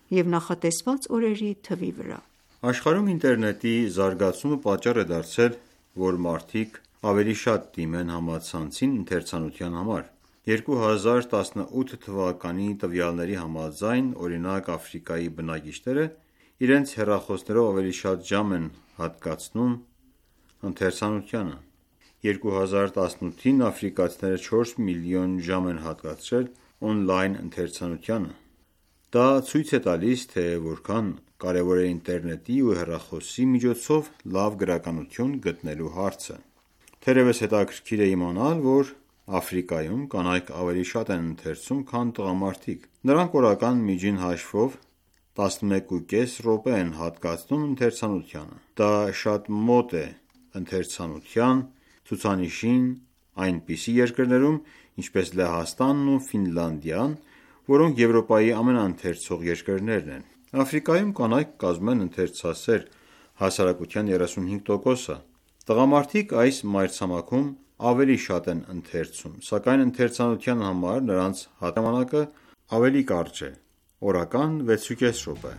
և նախատեսված օրերի թվի վրա։ Աշխարհում ինտերնետի զարգացումը պատճառ է դարձել, որ մարդիկ ավելի շատ դիմեն համացանցին ընթերցանության համար։ երկու հազար տասնութ թվականի տվյալների համաձայն, օրինակ, Աֆրիկայի բնակիչները իրենց հեռախոսներով ավելի շատ ժամ են հատկացնում ընթերցանությանը։ երկու հազար տասնութին աֆրիկացիները չորս միլիոն ժամ են հատկացրել օնլայն ընթերցանությանը։ Դա ցույց է տալիս, թե որքան կարևոր է ինտերնետի ու հեռախոսի միջոցով լավ գրականություն գտնելու հարցը։ Թերևս հետաքրքիր է իմանալ, որ Աֆրիկայում կանայք ավելի շատ են ընթերցում, քան տղամարդիկ։ Նրանք օրական միջին հաշվով տասնմեկ ու կես րոպե են հատկացնում ընթերցանությանը։ Դա շատ մոտ է ընթերցանության ցուցանիշին այնպիսի երկրներում, ինչպես Լեհաստանն ու Ֆինլանդիան, որոնք Եվրոպայի ամենաընթերցող երկրներն են։ Աֆրիկայում կանայք կազմում են ընթերցասեր հասարակության երեսունհինգ տոկոսը։ Տղամարդիկ այս մայրցամաքում ավելի շատ են ընթերցում, սակայն ընթերցանության համար նրանց հատժամանակը ավելի կարճ է՝ օրական վեց ու կես րոպե։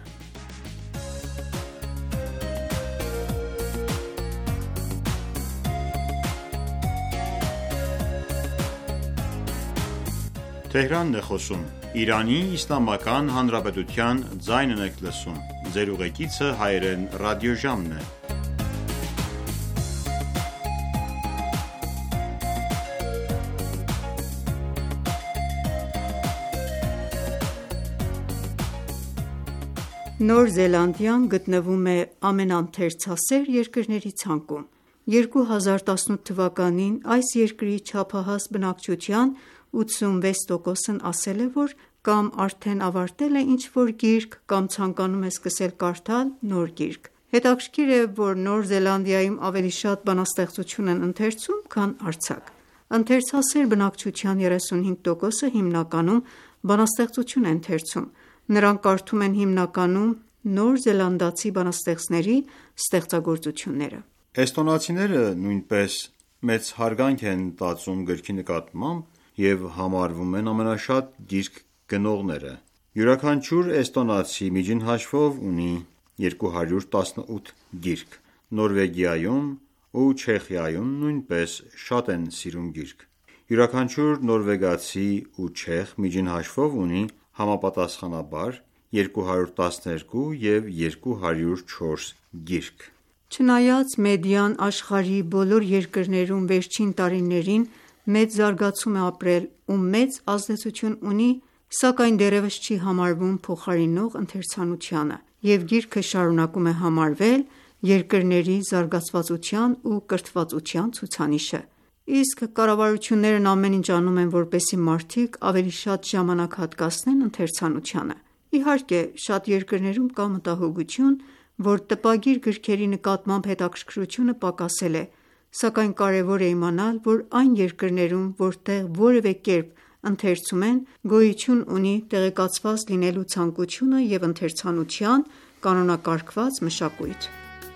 Նոր Զելանդիան գտնվում է ամենաընթերցասեր երկրների ցանկում։ երկու հազար տասնութ թվականին այս երկրի չափահաս բնակչության ութսունվեց տոկոսն ասել է, որ կամ արդեն ավարտել է ինչ-որ գիրք, կամ ցանկանում է սկսել կարդալ նոր գիրք։ Հետաքրքիր է, որ Նոր Զելանդիայում ավելի շատ բանաստեղծություն են ընթերցում, քան արձակ։ Ընթերցասեր բնակչության երեսունհինգ տոկոսը հիմնականում բանաստեղծություն է ընթերցում։ Նրանք կարդում են հիմնականում նոր զելանդացի բանաստեղծների ստեղծագործությունները։ Էստոնացիները նույնպես մեծ հարգանք են տածում գրքի նկատմամբ և համարվում են ամենաշատ գիրք գնողները։ Յուրաքանչյուր էստոնացի միջին հաշվով ունի երկու հարյուր տասնութ գիրք։ Նորվեգիայում ու Չեխիայում նույնպես շատ են սիրում գիրք։ Յուրաքանչյուր նորվեգացի ու չեխ միջին հաշվով ունի համապատասխանաբար երկու հարյուր տասներկու և երկու հարյուր չորս գիրք։ Չնայած մեդիան աշխարհի բոլոր երկրներում վերջին տարիներին մեծ զարգացում է ապրել ու մեծ ազդեցություն ունի, սակայն դեռևս չի համարվում փոխարինող ընթերցանությանը, և գիրքը շարունակում է համարվել երկրների զարգացվածության ու կրթվածության ցուցանիշը։ Իսկ կառավարություններն ամեն ինչ անում են, որպեսզի մարդիկ ավելի շատ ժամանակ հատկացնեն ընթերցանությանը։ Իհարկե, շատ երկրներում կա մտահոգություն, որ տպագիր գրքերի նկատմամբ հետաքրքրությունը պակասել է, սակայն կարևոր է իմանալ, որ այն երկրներում, որտեղ որևէ կերպ ընթերցում են, գոյություն ունի տեղեկացված լինելու ցանկությունը և ընթերցանության կանոնակարգված մշակույթ։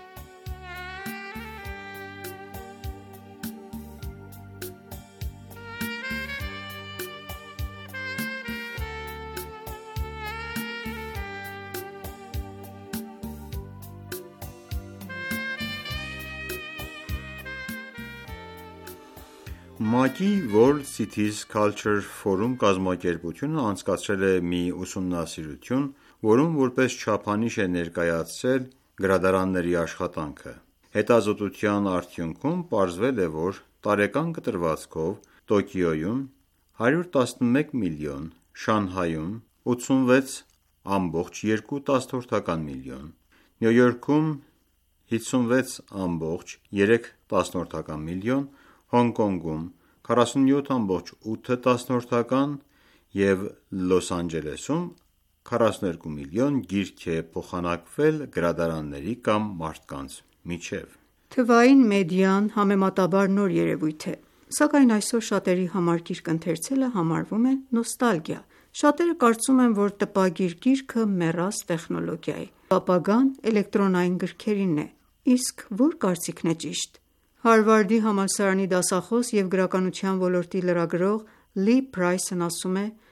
ՄԱԿ-ի World Cities Culture Forum կազմակերպությունը անցկացրել է մի ուսումնասիրություն, որում որպես չափանիշ է ներկայացրել գրադարանների աշխատանքը։ Հետազոտության արդյունքում պարզվել է, որ տարեկան կտրվածքով Տոկիոյում հարյուր տասնմեկ միլիոն, Շանհայում ութսունվեց ամբողջ երկու միլիոն, Նյու Յորքում հիսունվեց ամբողջ երեք միլիոն, Հոնկոնգում քառասունյոթ ամբողջ ութ և Լոս Անջելեսում քառասունութ միլիոն գիրք է փոխանակվել գրադարանների կամ մարդկանց միջև։ Թվային մեդիան համեմատաբար նոր երևույթ է, սակայն այսօր շատերի համար գիրք ընթերցելը համարվում է նոստալգիա։ Շատերը կարծում են, որ տպագիր գիրքը մեռած տեխնոլոգիա է։ Ապագան էլեկտրոնային գրքերինն է։ Իսկ ո՞ր կարծիքն է ճիշտ։ Հարվարդի համալսարանի դասախոս և գրականության ոլորտի լրագրող Լի Փրայսն ասում է.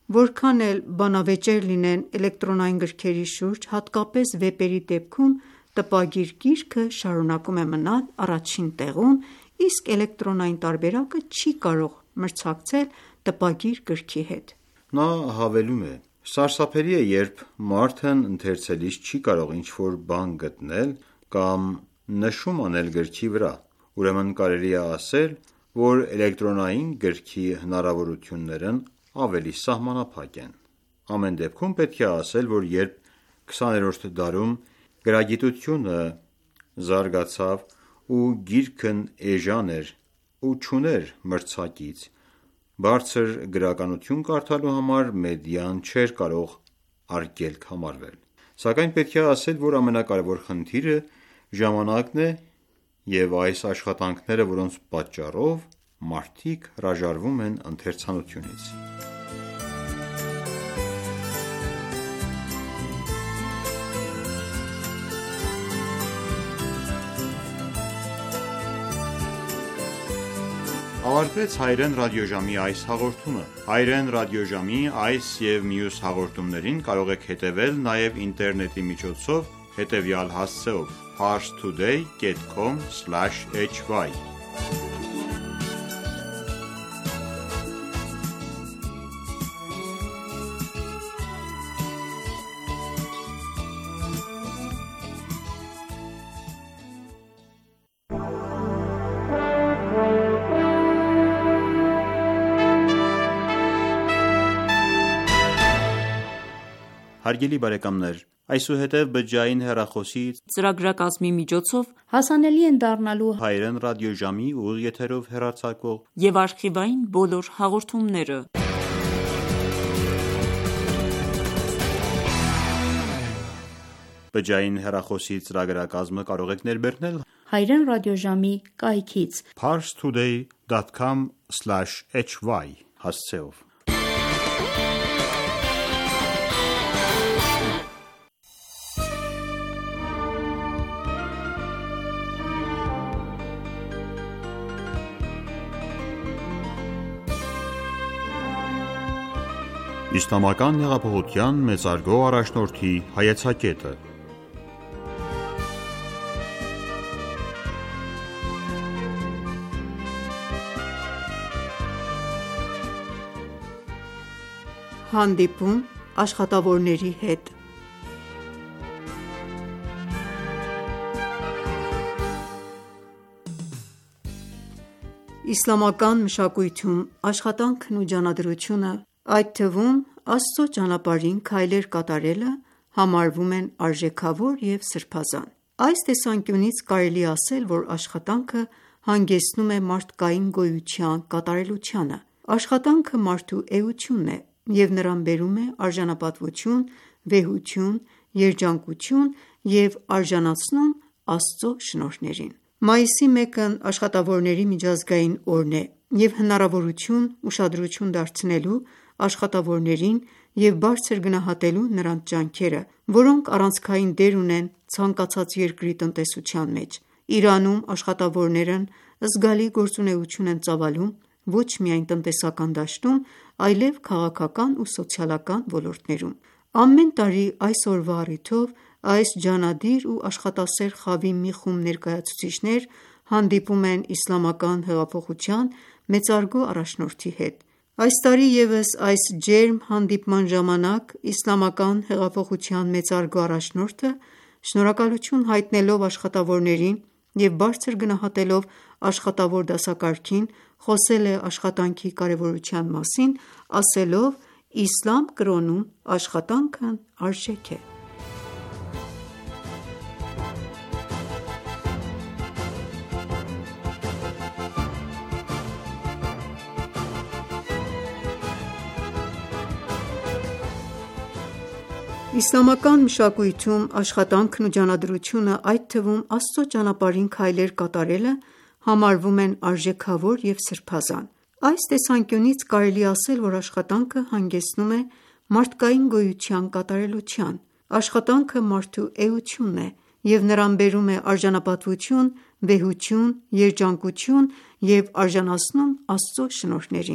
Որքան էլ բանավեճեր լինեն էլեկտրոնային գրքերի շուրջ, հատկապես վեպերի դեպքում, տպագիր գիրքը շարունակում է մնալ առաջին տեղում, իսկ էլեկտրոնային տարբերակը չի կարող մրցակցել տպագիր գրքի հետ։ Նա հավելում է. «Սարսափելի է, երբ մարդն ընթերցելիս չի կարող ինչ-որ բան գտնել կամ նշում անել գրքի վրա, ուրեմն կարելի է ասել, որ էլեկտրոնային գրքի հնարավորություններն ավելի սահմանափակ են։ Ամեն դեպքում պետք է ասել, որ երբ քսաներորդ դարում գրագիտությունը զարգացավ ու գիրքն էժան էր ու չուներ մրցակից, բարձր գրականություն կարդալու համար մեդիան չէր կարող արգելք համարվել։ Սակայն պետք է ասել, որ ամենակարևոր խնդիրը ժամանակն է և այս աշխատանքները, որոնց պատճառով մարդիկ հրաժարվում են ընթերցանությունից»։ Ավարտվեց հայերեն ռադիոժամի այս հաղորդումը։ Հայերեն ռադիոժամի այս և մյուս հաղորդումներին կարող եք հետևել նաև ինտերնետի միջոցով հետևյալ հասցեով՝ parstoday dot com slash h y Հարգելի բարեկամներ, այսուհետև բջջային հեռախոսի ծրագրակազմի միջոցով հասանելի են դառնալու հայերեն ռադիոժամի ուղիղ եթերով հեռարձակվող և արխիվային բոլոր հաղորդումները։ Բջջային հեռախոսի ծրագրակազմը կարող եք ներբեռնել հայերեն ռադիոժամի կայքից parstoday dot com slash h y հասցեով։ Իսլամական հեղափոխության մեծարգո առաջնորդի հայեցակետը Հանդիպում աշխատավորների հետ։ Իսլամական մշակույթում աշխատանքն ու ջանադրությունը, այդ թվում Աստծո ճանապարհին քայլեր կատարելը, համարվում են արժեքավոր և սրբազան։ Այս տեսանկյունից կարելի է ասել, որ աշխատանքը հանգեցնում է մարդկային գոյության կատարելությանը։ Աշխատանքը մարդու էությունն է և նրան բերում է արժանապատվություն, վեհություն, երջանկություն և արժանացնում Աստծո շնորհներին։ Մայիսի մեկն աշխատավորների միջազգային օրն է և հնարավորություն ուշադրություն դարձնելու աշխատավորներին և բարձր գնահատելու նրանց ջանքերը, որոնք առանցքային դեր ունեն ցանկացած երկրի տնտեսության մեջ։ Իրանում աշխատավորներն զգալի գործունեություն են ծավալում ոչ միայն տնտեսական դաշտում, այլև քաղաքական ու սոցիալական ոլորտներում։ Ամեն տարի այս օրվա առիթով այս ջանադիր ու աշխատասեր խավի մի խումբ ներկայացուցիչներ հանդիպում են իսլամական հեղափոխության մեծարգո առաջնորդի հետ։ Այս տարի ևս այս ջերմ հանդիպման ժամանակ իսլամական հեղափոխության մեծարգո առաջնորդը, շնորհակալություն հայտնելով աշխատավորներին և բարձր գնահատելով աշխատավոր դասակարգին, խոսել է աշխատանքի կարևորության մասին, ասելով. «Իսլամ կրոնում աշխատանքն արժեք է»։ Իսլամական մշակույթում աշխատանքն ու ջանադրությունը, այդ թվում Աստծո ճանապարհին քայլեր կատարելը, համարվում են արժեքավոր և սրբազան։ Այս տեսանկյունից կարելի է ասել, որ աշխատանքը հանգեցնում է մարդկային գոյության կատարելության։ Աշխատանքը մարդու էությունն է և նրան բերում է արժանապատվություն, վեհություն, երջանկություն և արժանացնում Աստծո շնորհներին։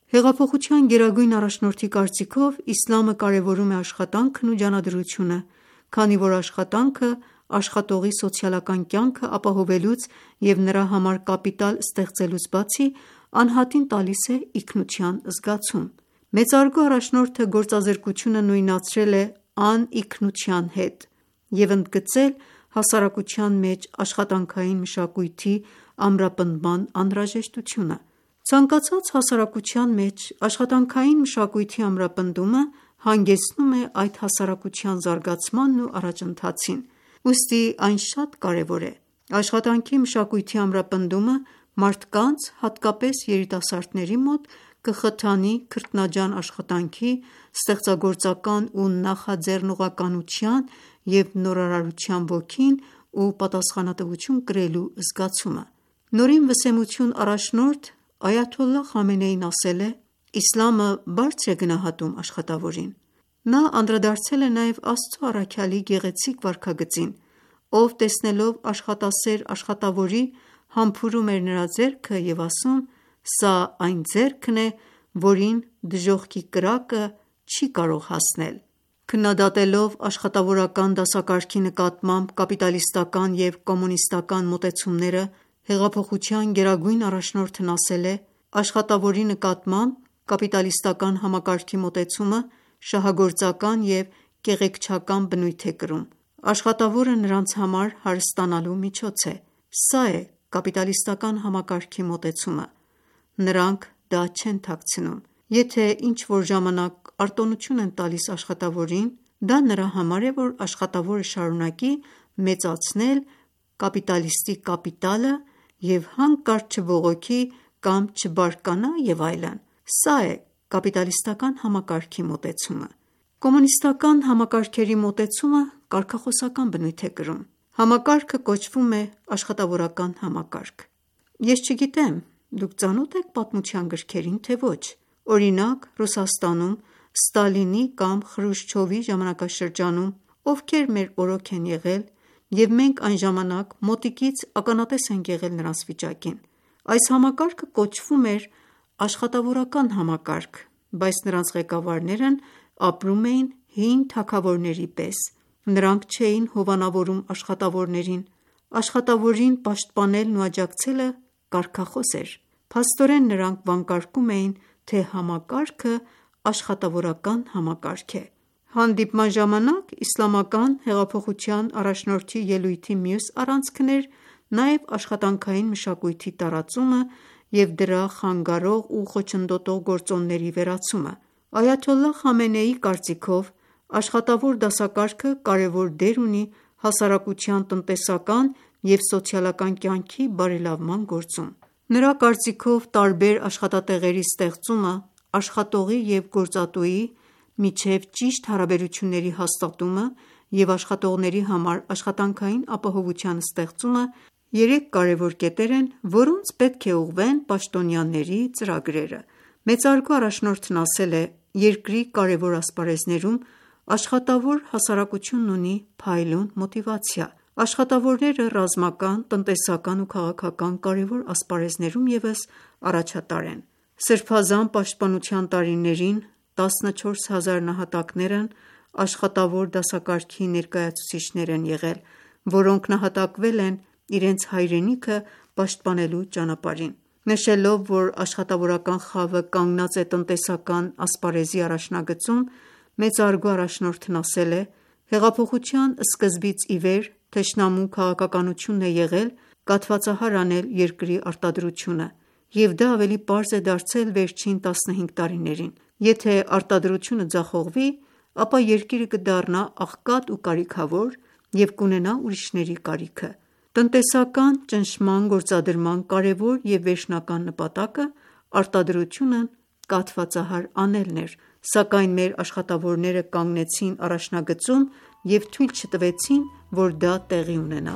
Հեղափոխության գերագույն առաջնորդի կարծիքով իսլամը կարևորում է աշխատանքն ու ջանադրությունը, քանի որ աշխատանքը աշխատողի սոցիալական կյանքը ապահովելուց և նրա համար կապիտալ ստեղծելուց բացի, անհատին տալիս է ինքնության զգացում։ Մեծարգո առաջնորդը գործազրկությունը նույնացրել է անինքնության հետ և ընդգծել հասարակության մեջ աշխատանքային մշակույթի ամրապնդման անհրաժեշտությունը։ Ցանկացած հասարակության մեջ աշխատանքային մշակույթի ամրապնդումը հանգեցնում է այդ հասարակության զարգացմանն ու առաջընթացին, ուստի այն շատ կարևոր է։ Աշխատանքի մշակույթի ամրապնդումը մարդկանց, հատկապես երիտասարդների մոտ կխթանի քրտնաջան աշխատանքի, ստեղծագործական ու նախաձեռնողականության և նորարարության ոգին ու պատասխանատվություն կրելու զգացումը։ Նորին վսեմություն առաջնորդ Այաթոլլահ Խամենեին ասել է. «Իսլամը բարձր է գնահատում աշխատավորին»։ Նա անդրադարձել է նաև Աստծու առաքյալի գեղեցիկ վարքագծին, ով տեսնելով աշխատասեր աշխատավորի, համբուրում էր նրա ձեռքը և ասում. «Սա այն ձեռքն է, որին դժոխքի կրակը չի կարող հասնել»։ Քննադատելով աշխատավորական դասակարգի նկատմամբ կապիտալիստական և կոմունիստական մոտեցումները, հեղափոխության գերագույն առաջնորդն ասել է. «Աշխատավորի նկատմամբ կապիտալիստական համակարգի մոտեցումը շահագործական և կեղեքչական բնույթ է կրում։ Աշխատավորը նրանց համար հարստանալու միջոց է։ Սա է կապիտալիստական համակարգի մոտեցումը։ Նրանք դա չեն թաքցնում։ Եթե ինչ-որ ժամանակ արտոնություն են տալիս աշխատավորին, դա նրա համար է, որ աշխատավորը շարունակի մեծացնել կապիտալիստի կապիտալը և հանկարծ չբողոքի կամ չբարկանա և այլն։ Սա է կապիտալիստական համակարգի մոտեցումը»։ Կոմունիստական համակարգերի մոտեցումը կարգախոսական բնույթ է կրում։ Համակարգը կոչվում է աշխատավորական համակարգ։ Ես չգիտեմ, դուք ծանո՞թ եք պատմության գրքերին, թե ոչ։ Օրինակ, Ռուսաստանում Ստալինի կամ Խրուշչովի ժամանակաշրջանում ովքեր մեր օրոք են եղել, և մենք այն ժամանակ մոտիկից ականատես ենք եղել նրանց վիճակին։ Այս համակարգը կոչվում էր աշխատավորական համակարգ, բայց նրանց ղեկավարներն ապրում էին հին թագավորների պես։ Նրանք չէին հովանավորում աշխատավորներին։ Աշխատավորին պաշտպանելն ու աջակցելը կարգախոս էր։ Փաստորեն նրանք վանկարկում էին, թե համակարգը աշխատավորական համակարգ է։ Հանդիպման ժամանակ իսլամական հեղափոխության առաջնորդի ելույթի մյուս առանցքն էր նաև աշխատանքային մշակույթի տարածումը և դրա խանգարող ու խոչընդոտող գործոնների վերացումը։ Այաթոլլահ Խամենեիի կարծիքով աշխատավոր դասակարգը կարևոր դեր ունի հասարակության տնտեսական և սոցիալական կյանքի բարելավման գործում։ Նրա կարծիքով տարբեր աշխատատեղերի ստեղծումը, աշխատողի և գործատուի միջև ճիշտ հարաբերությունների հաստատումը և աշխատողների համար աշխատանքային ապահովության ստեղծումը երեք կարևոր կետեր են, որոնց պետք է ուղղվեն պաշտոնյաների ծրագրերը։ Մեծարգո առաջնորդն ասել է. «Երկրի կարևոր ասպարեզներում աշխատավոր հասարակությունն ունի փայլուն մոտիվացիա։ Աշխատավորները ռազմական, տնտեսական ու քաղաքական կարևոր ասպարեզներում ևս առաջատար են։ Սրբազան պաշտպանության տարիներին տասնչորս հազար նահատակներն աշխատավոր դասակարգի ներկայացուցիչներ են եղել, որոնք նահատակվել են իրենց հայրենիքը պաշտպանելու ճանապարհին»։ Նշելով, որ աշխատավորական խավը կանգնած է տնտեսական ասպարեզի առաջնագծում, մեծարգո առաջնորդն ասել է. «Հեղափոխության սկզբից ի վեր թշնամու քաղաքականությունն է եղել կաթվածահար անել երկրի արտադրությունը, և դա ավելի պարզ է դարձել վերջին տասնհինգ տարիներին։ Եթե արտադրությունը ձախողվի, ապա երկիրը կդառնա աղքատ ու կարիքավոր և կունենա ուրիշների կարիքը։ Տնտեսական ճնշման գործադրման կարևոր և վերջնական նպատակը արտադրությունն կաթվածահար անելն էր, սակայն մեր աշխատավորները կանգնեցին առաջնագծում և թույլ չտվեցին, որ դա տեղի ունենա»։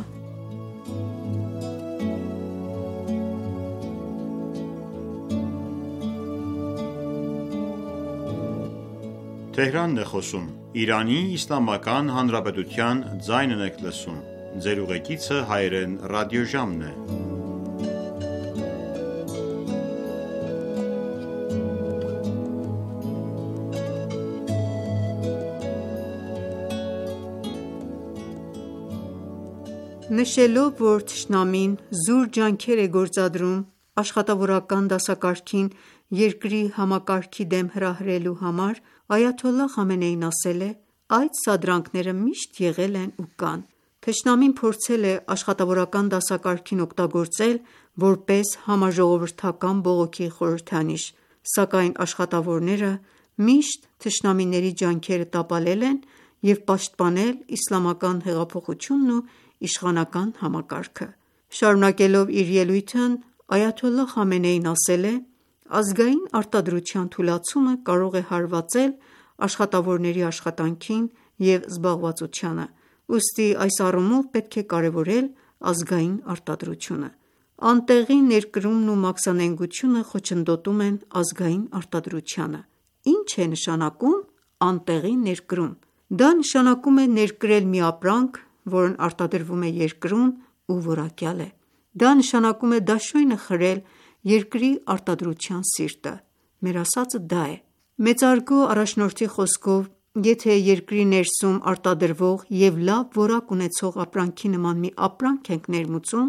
Նշելով, որ թշնամին զուր ջանքեր է գործադրում աշխատավորական դասակարգին երկրի համակարգի դեմ հրահրելու համար, այաթոլլահ Խամենեին ասել է. «Այդ սադրանքները միշտ եղել են ու կան»: Թշնամին փորձել է աշխատավորական դասակարգին օգտագործել որպես համաժողովրդական բողոքի խորհրդանիշ, սակայն աշխատավորները միշտ թշնամիների ջանքերը տապալել են և պաշտպանել իսլամական հեղափոխությունն ու իշխանական համակարգը: Շարունակելով իր ելույթն այաթոլլահ Խամենեին ասել է. «Ազգային արտադրության թուլացումը կարող է հարվածել աշխատավորների աշխատանքին և զբաղվածությանը, ուստի այս առումով պետք է կարևորել ազգային արտադրությունը: Անտեղի ներկրումն ու մաքսանենգությունը խոչընդոտում են ազգային արտադրությանը: Ի՞նչ է նշանակում անտեղի ներկրում: Դա նշանակում է ներկրել մի ապրանք, որն արտադրվում է երկրում ու որակյալ է: Դա նշանակում է դաշույնը խրել երկրի արտադրության սիրտը: Մեր ասածը դա է: Մեծարգո առաջնորդի խոսքով, եթե երկրի ներսում արտադրվող և լավ որակ ունեցող ապրանքի նման մի ապրանք ենք ներմուծում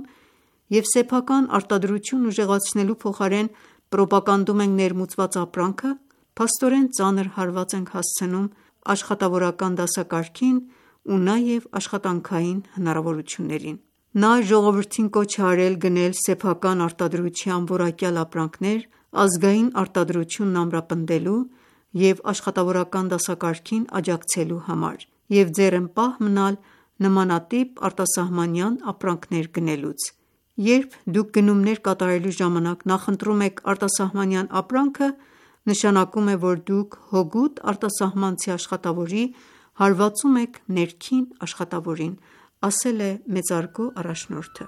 և սեփական արտադրությունն ուժեղացնելու փոխարեն պրոպագանդում ենք ներմուծված ապրանքը, փաստորեն ծանր հարված ենք հասցնում աշխատավորական դասակարգին ու նաև աշխատանքային հնարավորություններին»: Նա ժողովրդին կոչ է արել գնել սեփական արտադրության որակյալ ապրանքներ ազգային արտադրությունն ամրապնդելու և աշխատավորական դասակարգին աջակցելու համար և ձեռնպահ մնալ նմանատիպ արտասահմանյան ապրանքներ գնելուց: Երբ դուք գնումներ կատարելու ժամանակ նախընտրում եք արտասահմանյան ապրանքը, նշանակում է, որ դուք հօգուտ արտասահմանցի աշխատավորի հարվածում եք ներքին աշխատավորին, ասել է մեծարգո առաջնորդը: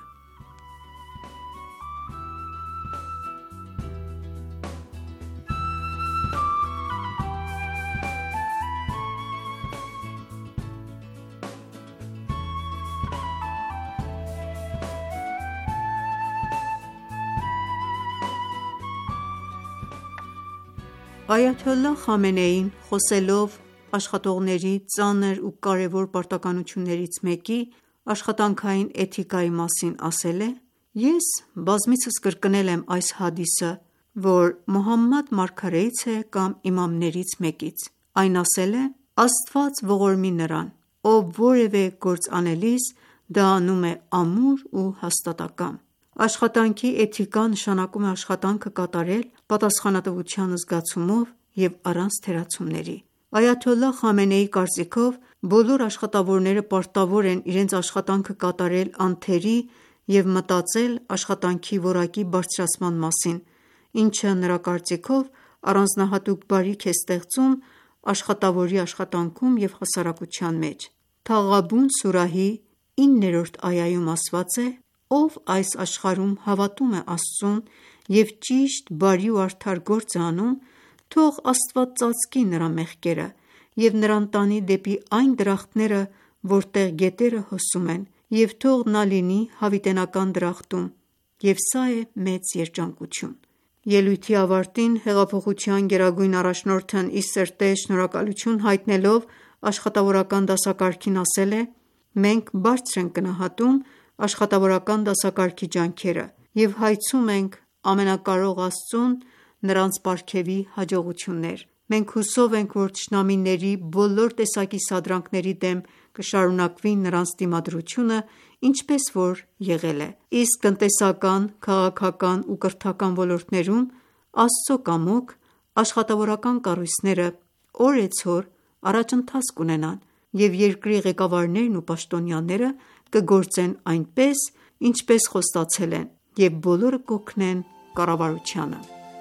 Այաթոլլահ Խամենեին, խոսելով աշխատողների ծանր ու կարևոր պարտականություններից մեկի՝ աշխատանքային էթիկայի մասին, ասել է. «Ես բազմիցս կրկնել եմ այս հադիսը, որ Մոհամմադ մարգարեից է կամ իմամներից մեկից: Այն ասել է. «Աստված ողորմի նրան, ով որևէ գործ անելիս դա անում է ամուր ու հաստատակամ»: Աշխատանքի էթիկա նշանակում է աշխատանքը կատարել պատասխանատվության զգացումով և առանց թերացումների: Այաթոլլահ Խամենեիի կարծիքով, բոլոր աշխատավորները պարտավոր են իրենց աշխատանքը կատարել անթերի և մտածել աշխատանքի որակի բարձրացման մասին, ինչը նրա կարծիքով առանձնահատուկ բարիք է ստեղծում աշխատավորի աշխատանքում և հասարակության մեջ: Թաղաբուն սուրահի իններորդ այայում ասված է. «Ով այս աշխարհում հավատում է Աստծուն և ճիշտ, բարի ու արդար գործ է անում, թող Աստված ծածկի նրա մեղքերը և նրան տանի դեպի այն դրախտները, որտեղ գետերը հոսում են, և թող նա լինի հավիտենական դրախտում, և սա է մեծ երջանկություն»: Ելույթի ավարտին հեղափոխության գերագույն առաջնորդն ի սրտե շնորհակալություն հայտնելով աշխատավորական դասակարգին, ասել է. «Մենք բարձր ենք գնահատում աշխատավորական դասակարգի ջանքերը և հայցում ենք ամենակարող Աստծուն նրանց պարգևի հաջողություններ: Մենք հուսով ենք, որ թշնամիների բոլոր տեսակի սադրանքների դեմ կշարունակվի նրանց դիմադրությունը, ինչպես որ եղել է: Իսկ տնտեսական, քաղաքական ու կրթական ոլորտներում, Աստծո կամոք, աշխատավորական կառույցները օրեցօր առաջընթաց կունենան և երկրի ղեկավարներն ու պաշտոնյաները կգործեն այնպես, ինչպես խոստացել են և բոլորը կօգնեն կառավարությանը»: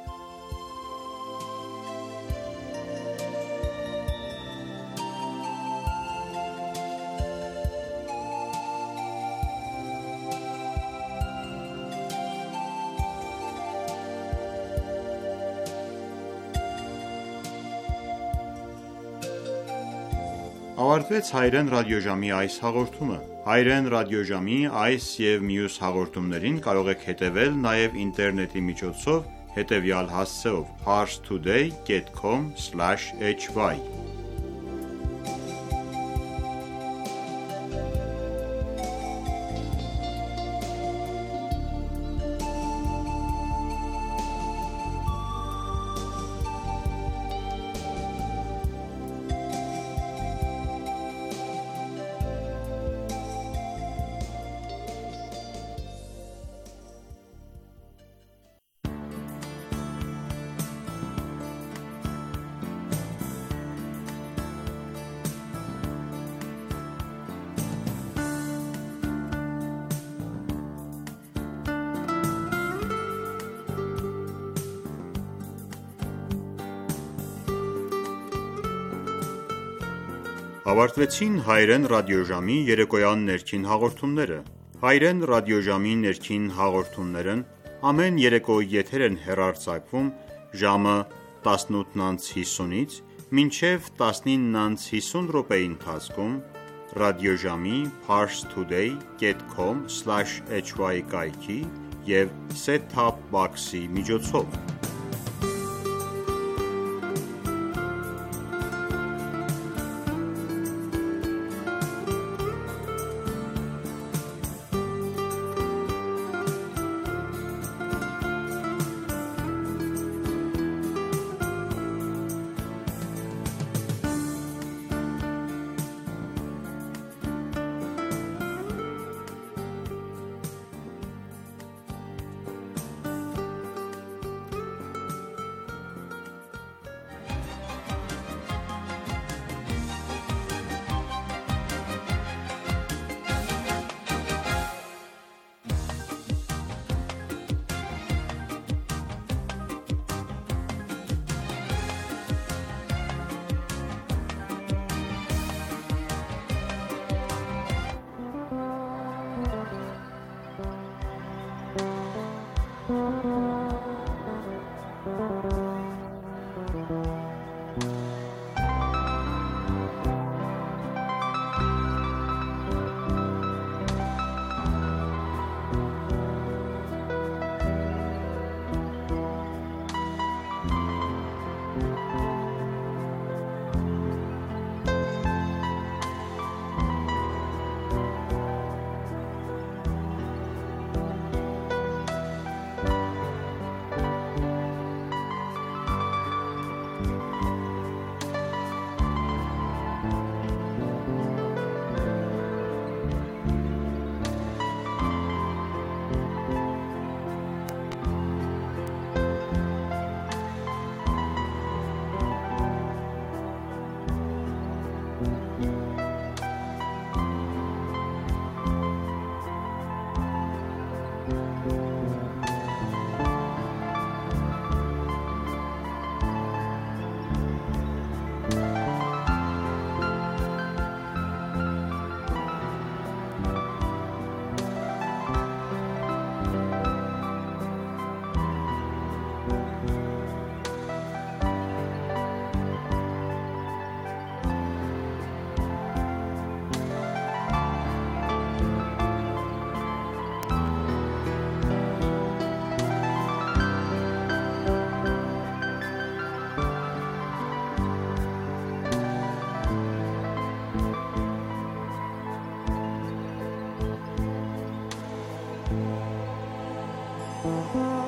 Ավարտվեց հայրեն ռադիոժամի այս հաղորդումը: Հայրեն ռադիոժամի այս և մյուս հաղորդումներին կարող եք հետևել նաև ինտերնետի միջոցով հետևյալ հասցեով՝ parstoday dot com slash h y Ավարտվեցին հայերեն ռադիոժամի երեկոյան ներքին հաղորդումները։ Հայերեն ռադիոժամի ներքին հաղորդումներն ամեն երեկո եթեր են հեռարձակվում ժամը տասնութ անց հիսունից մինչև տասնինը անց հիսուն րոպեի ընթացքում ռադիոժամի parstoday dot com slash h y կայքի և set-top box-ի միջոցով։ Thank you.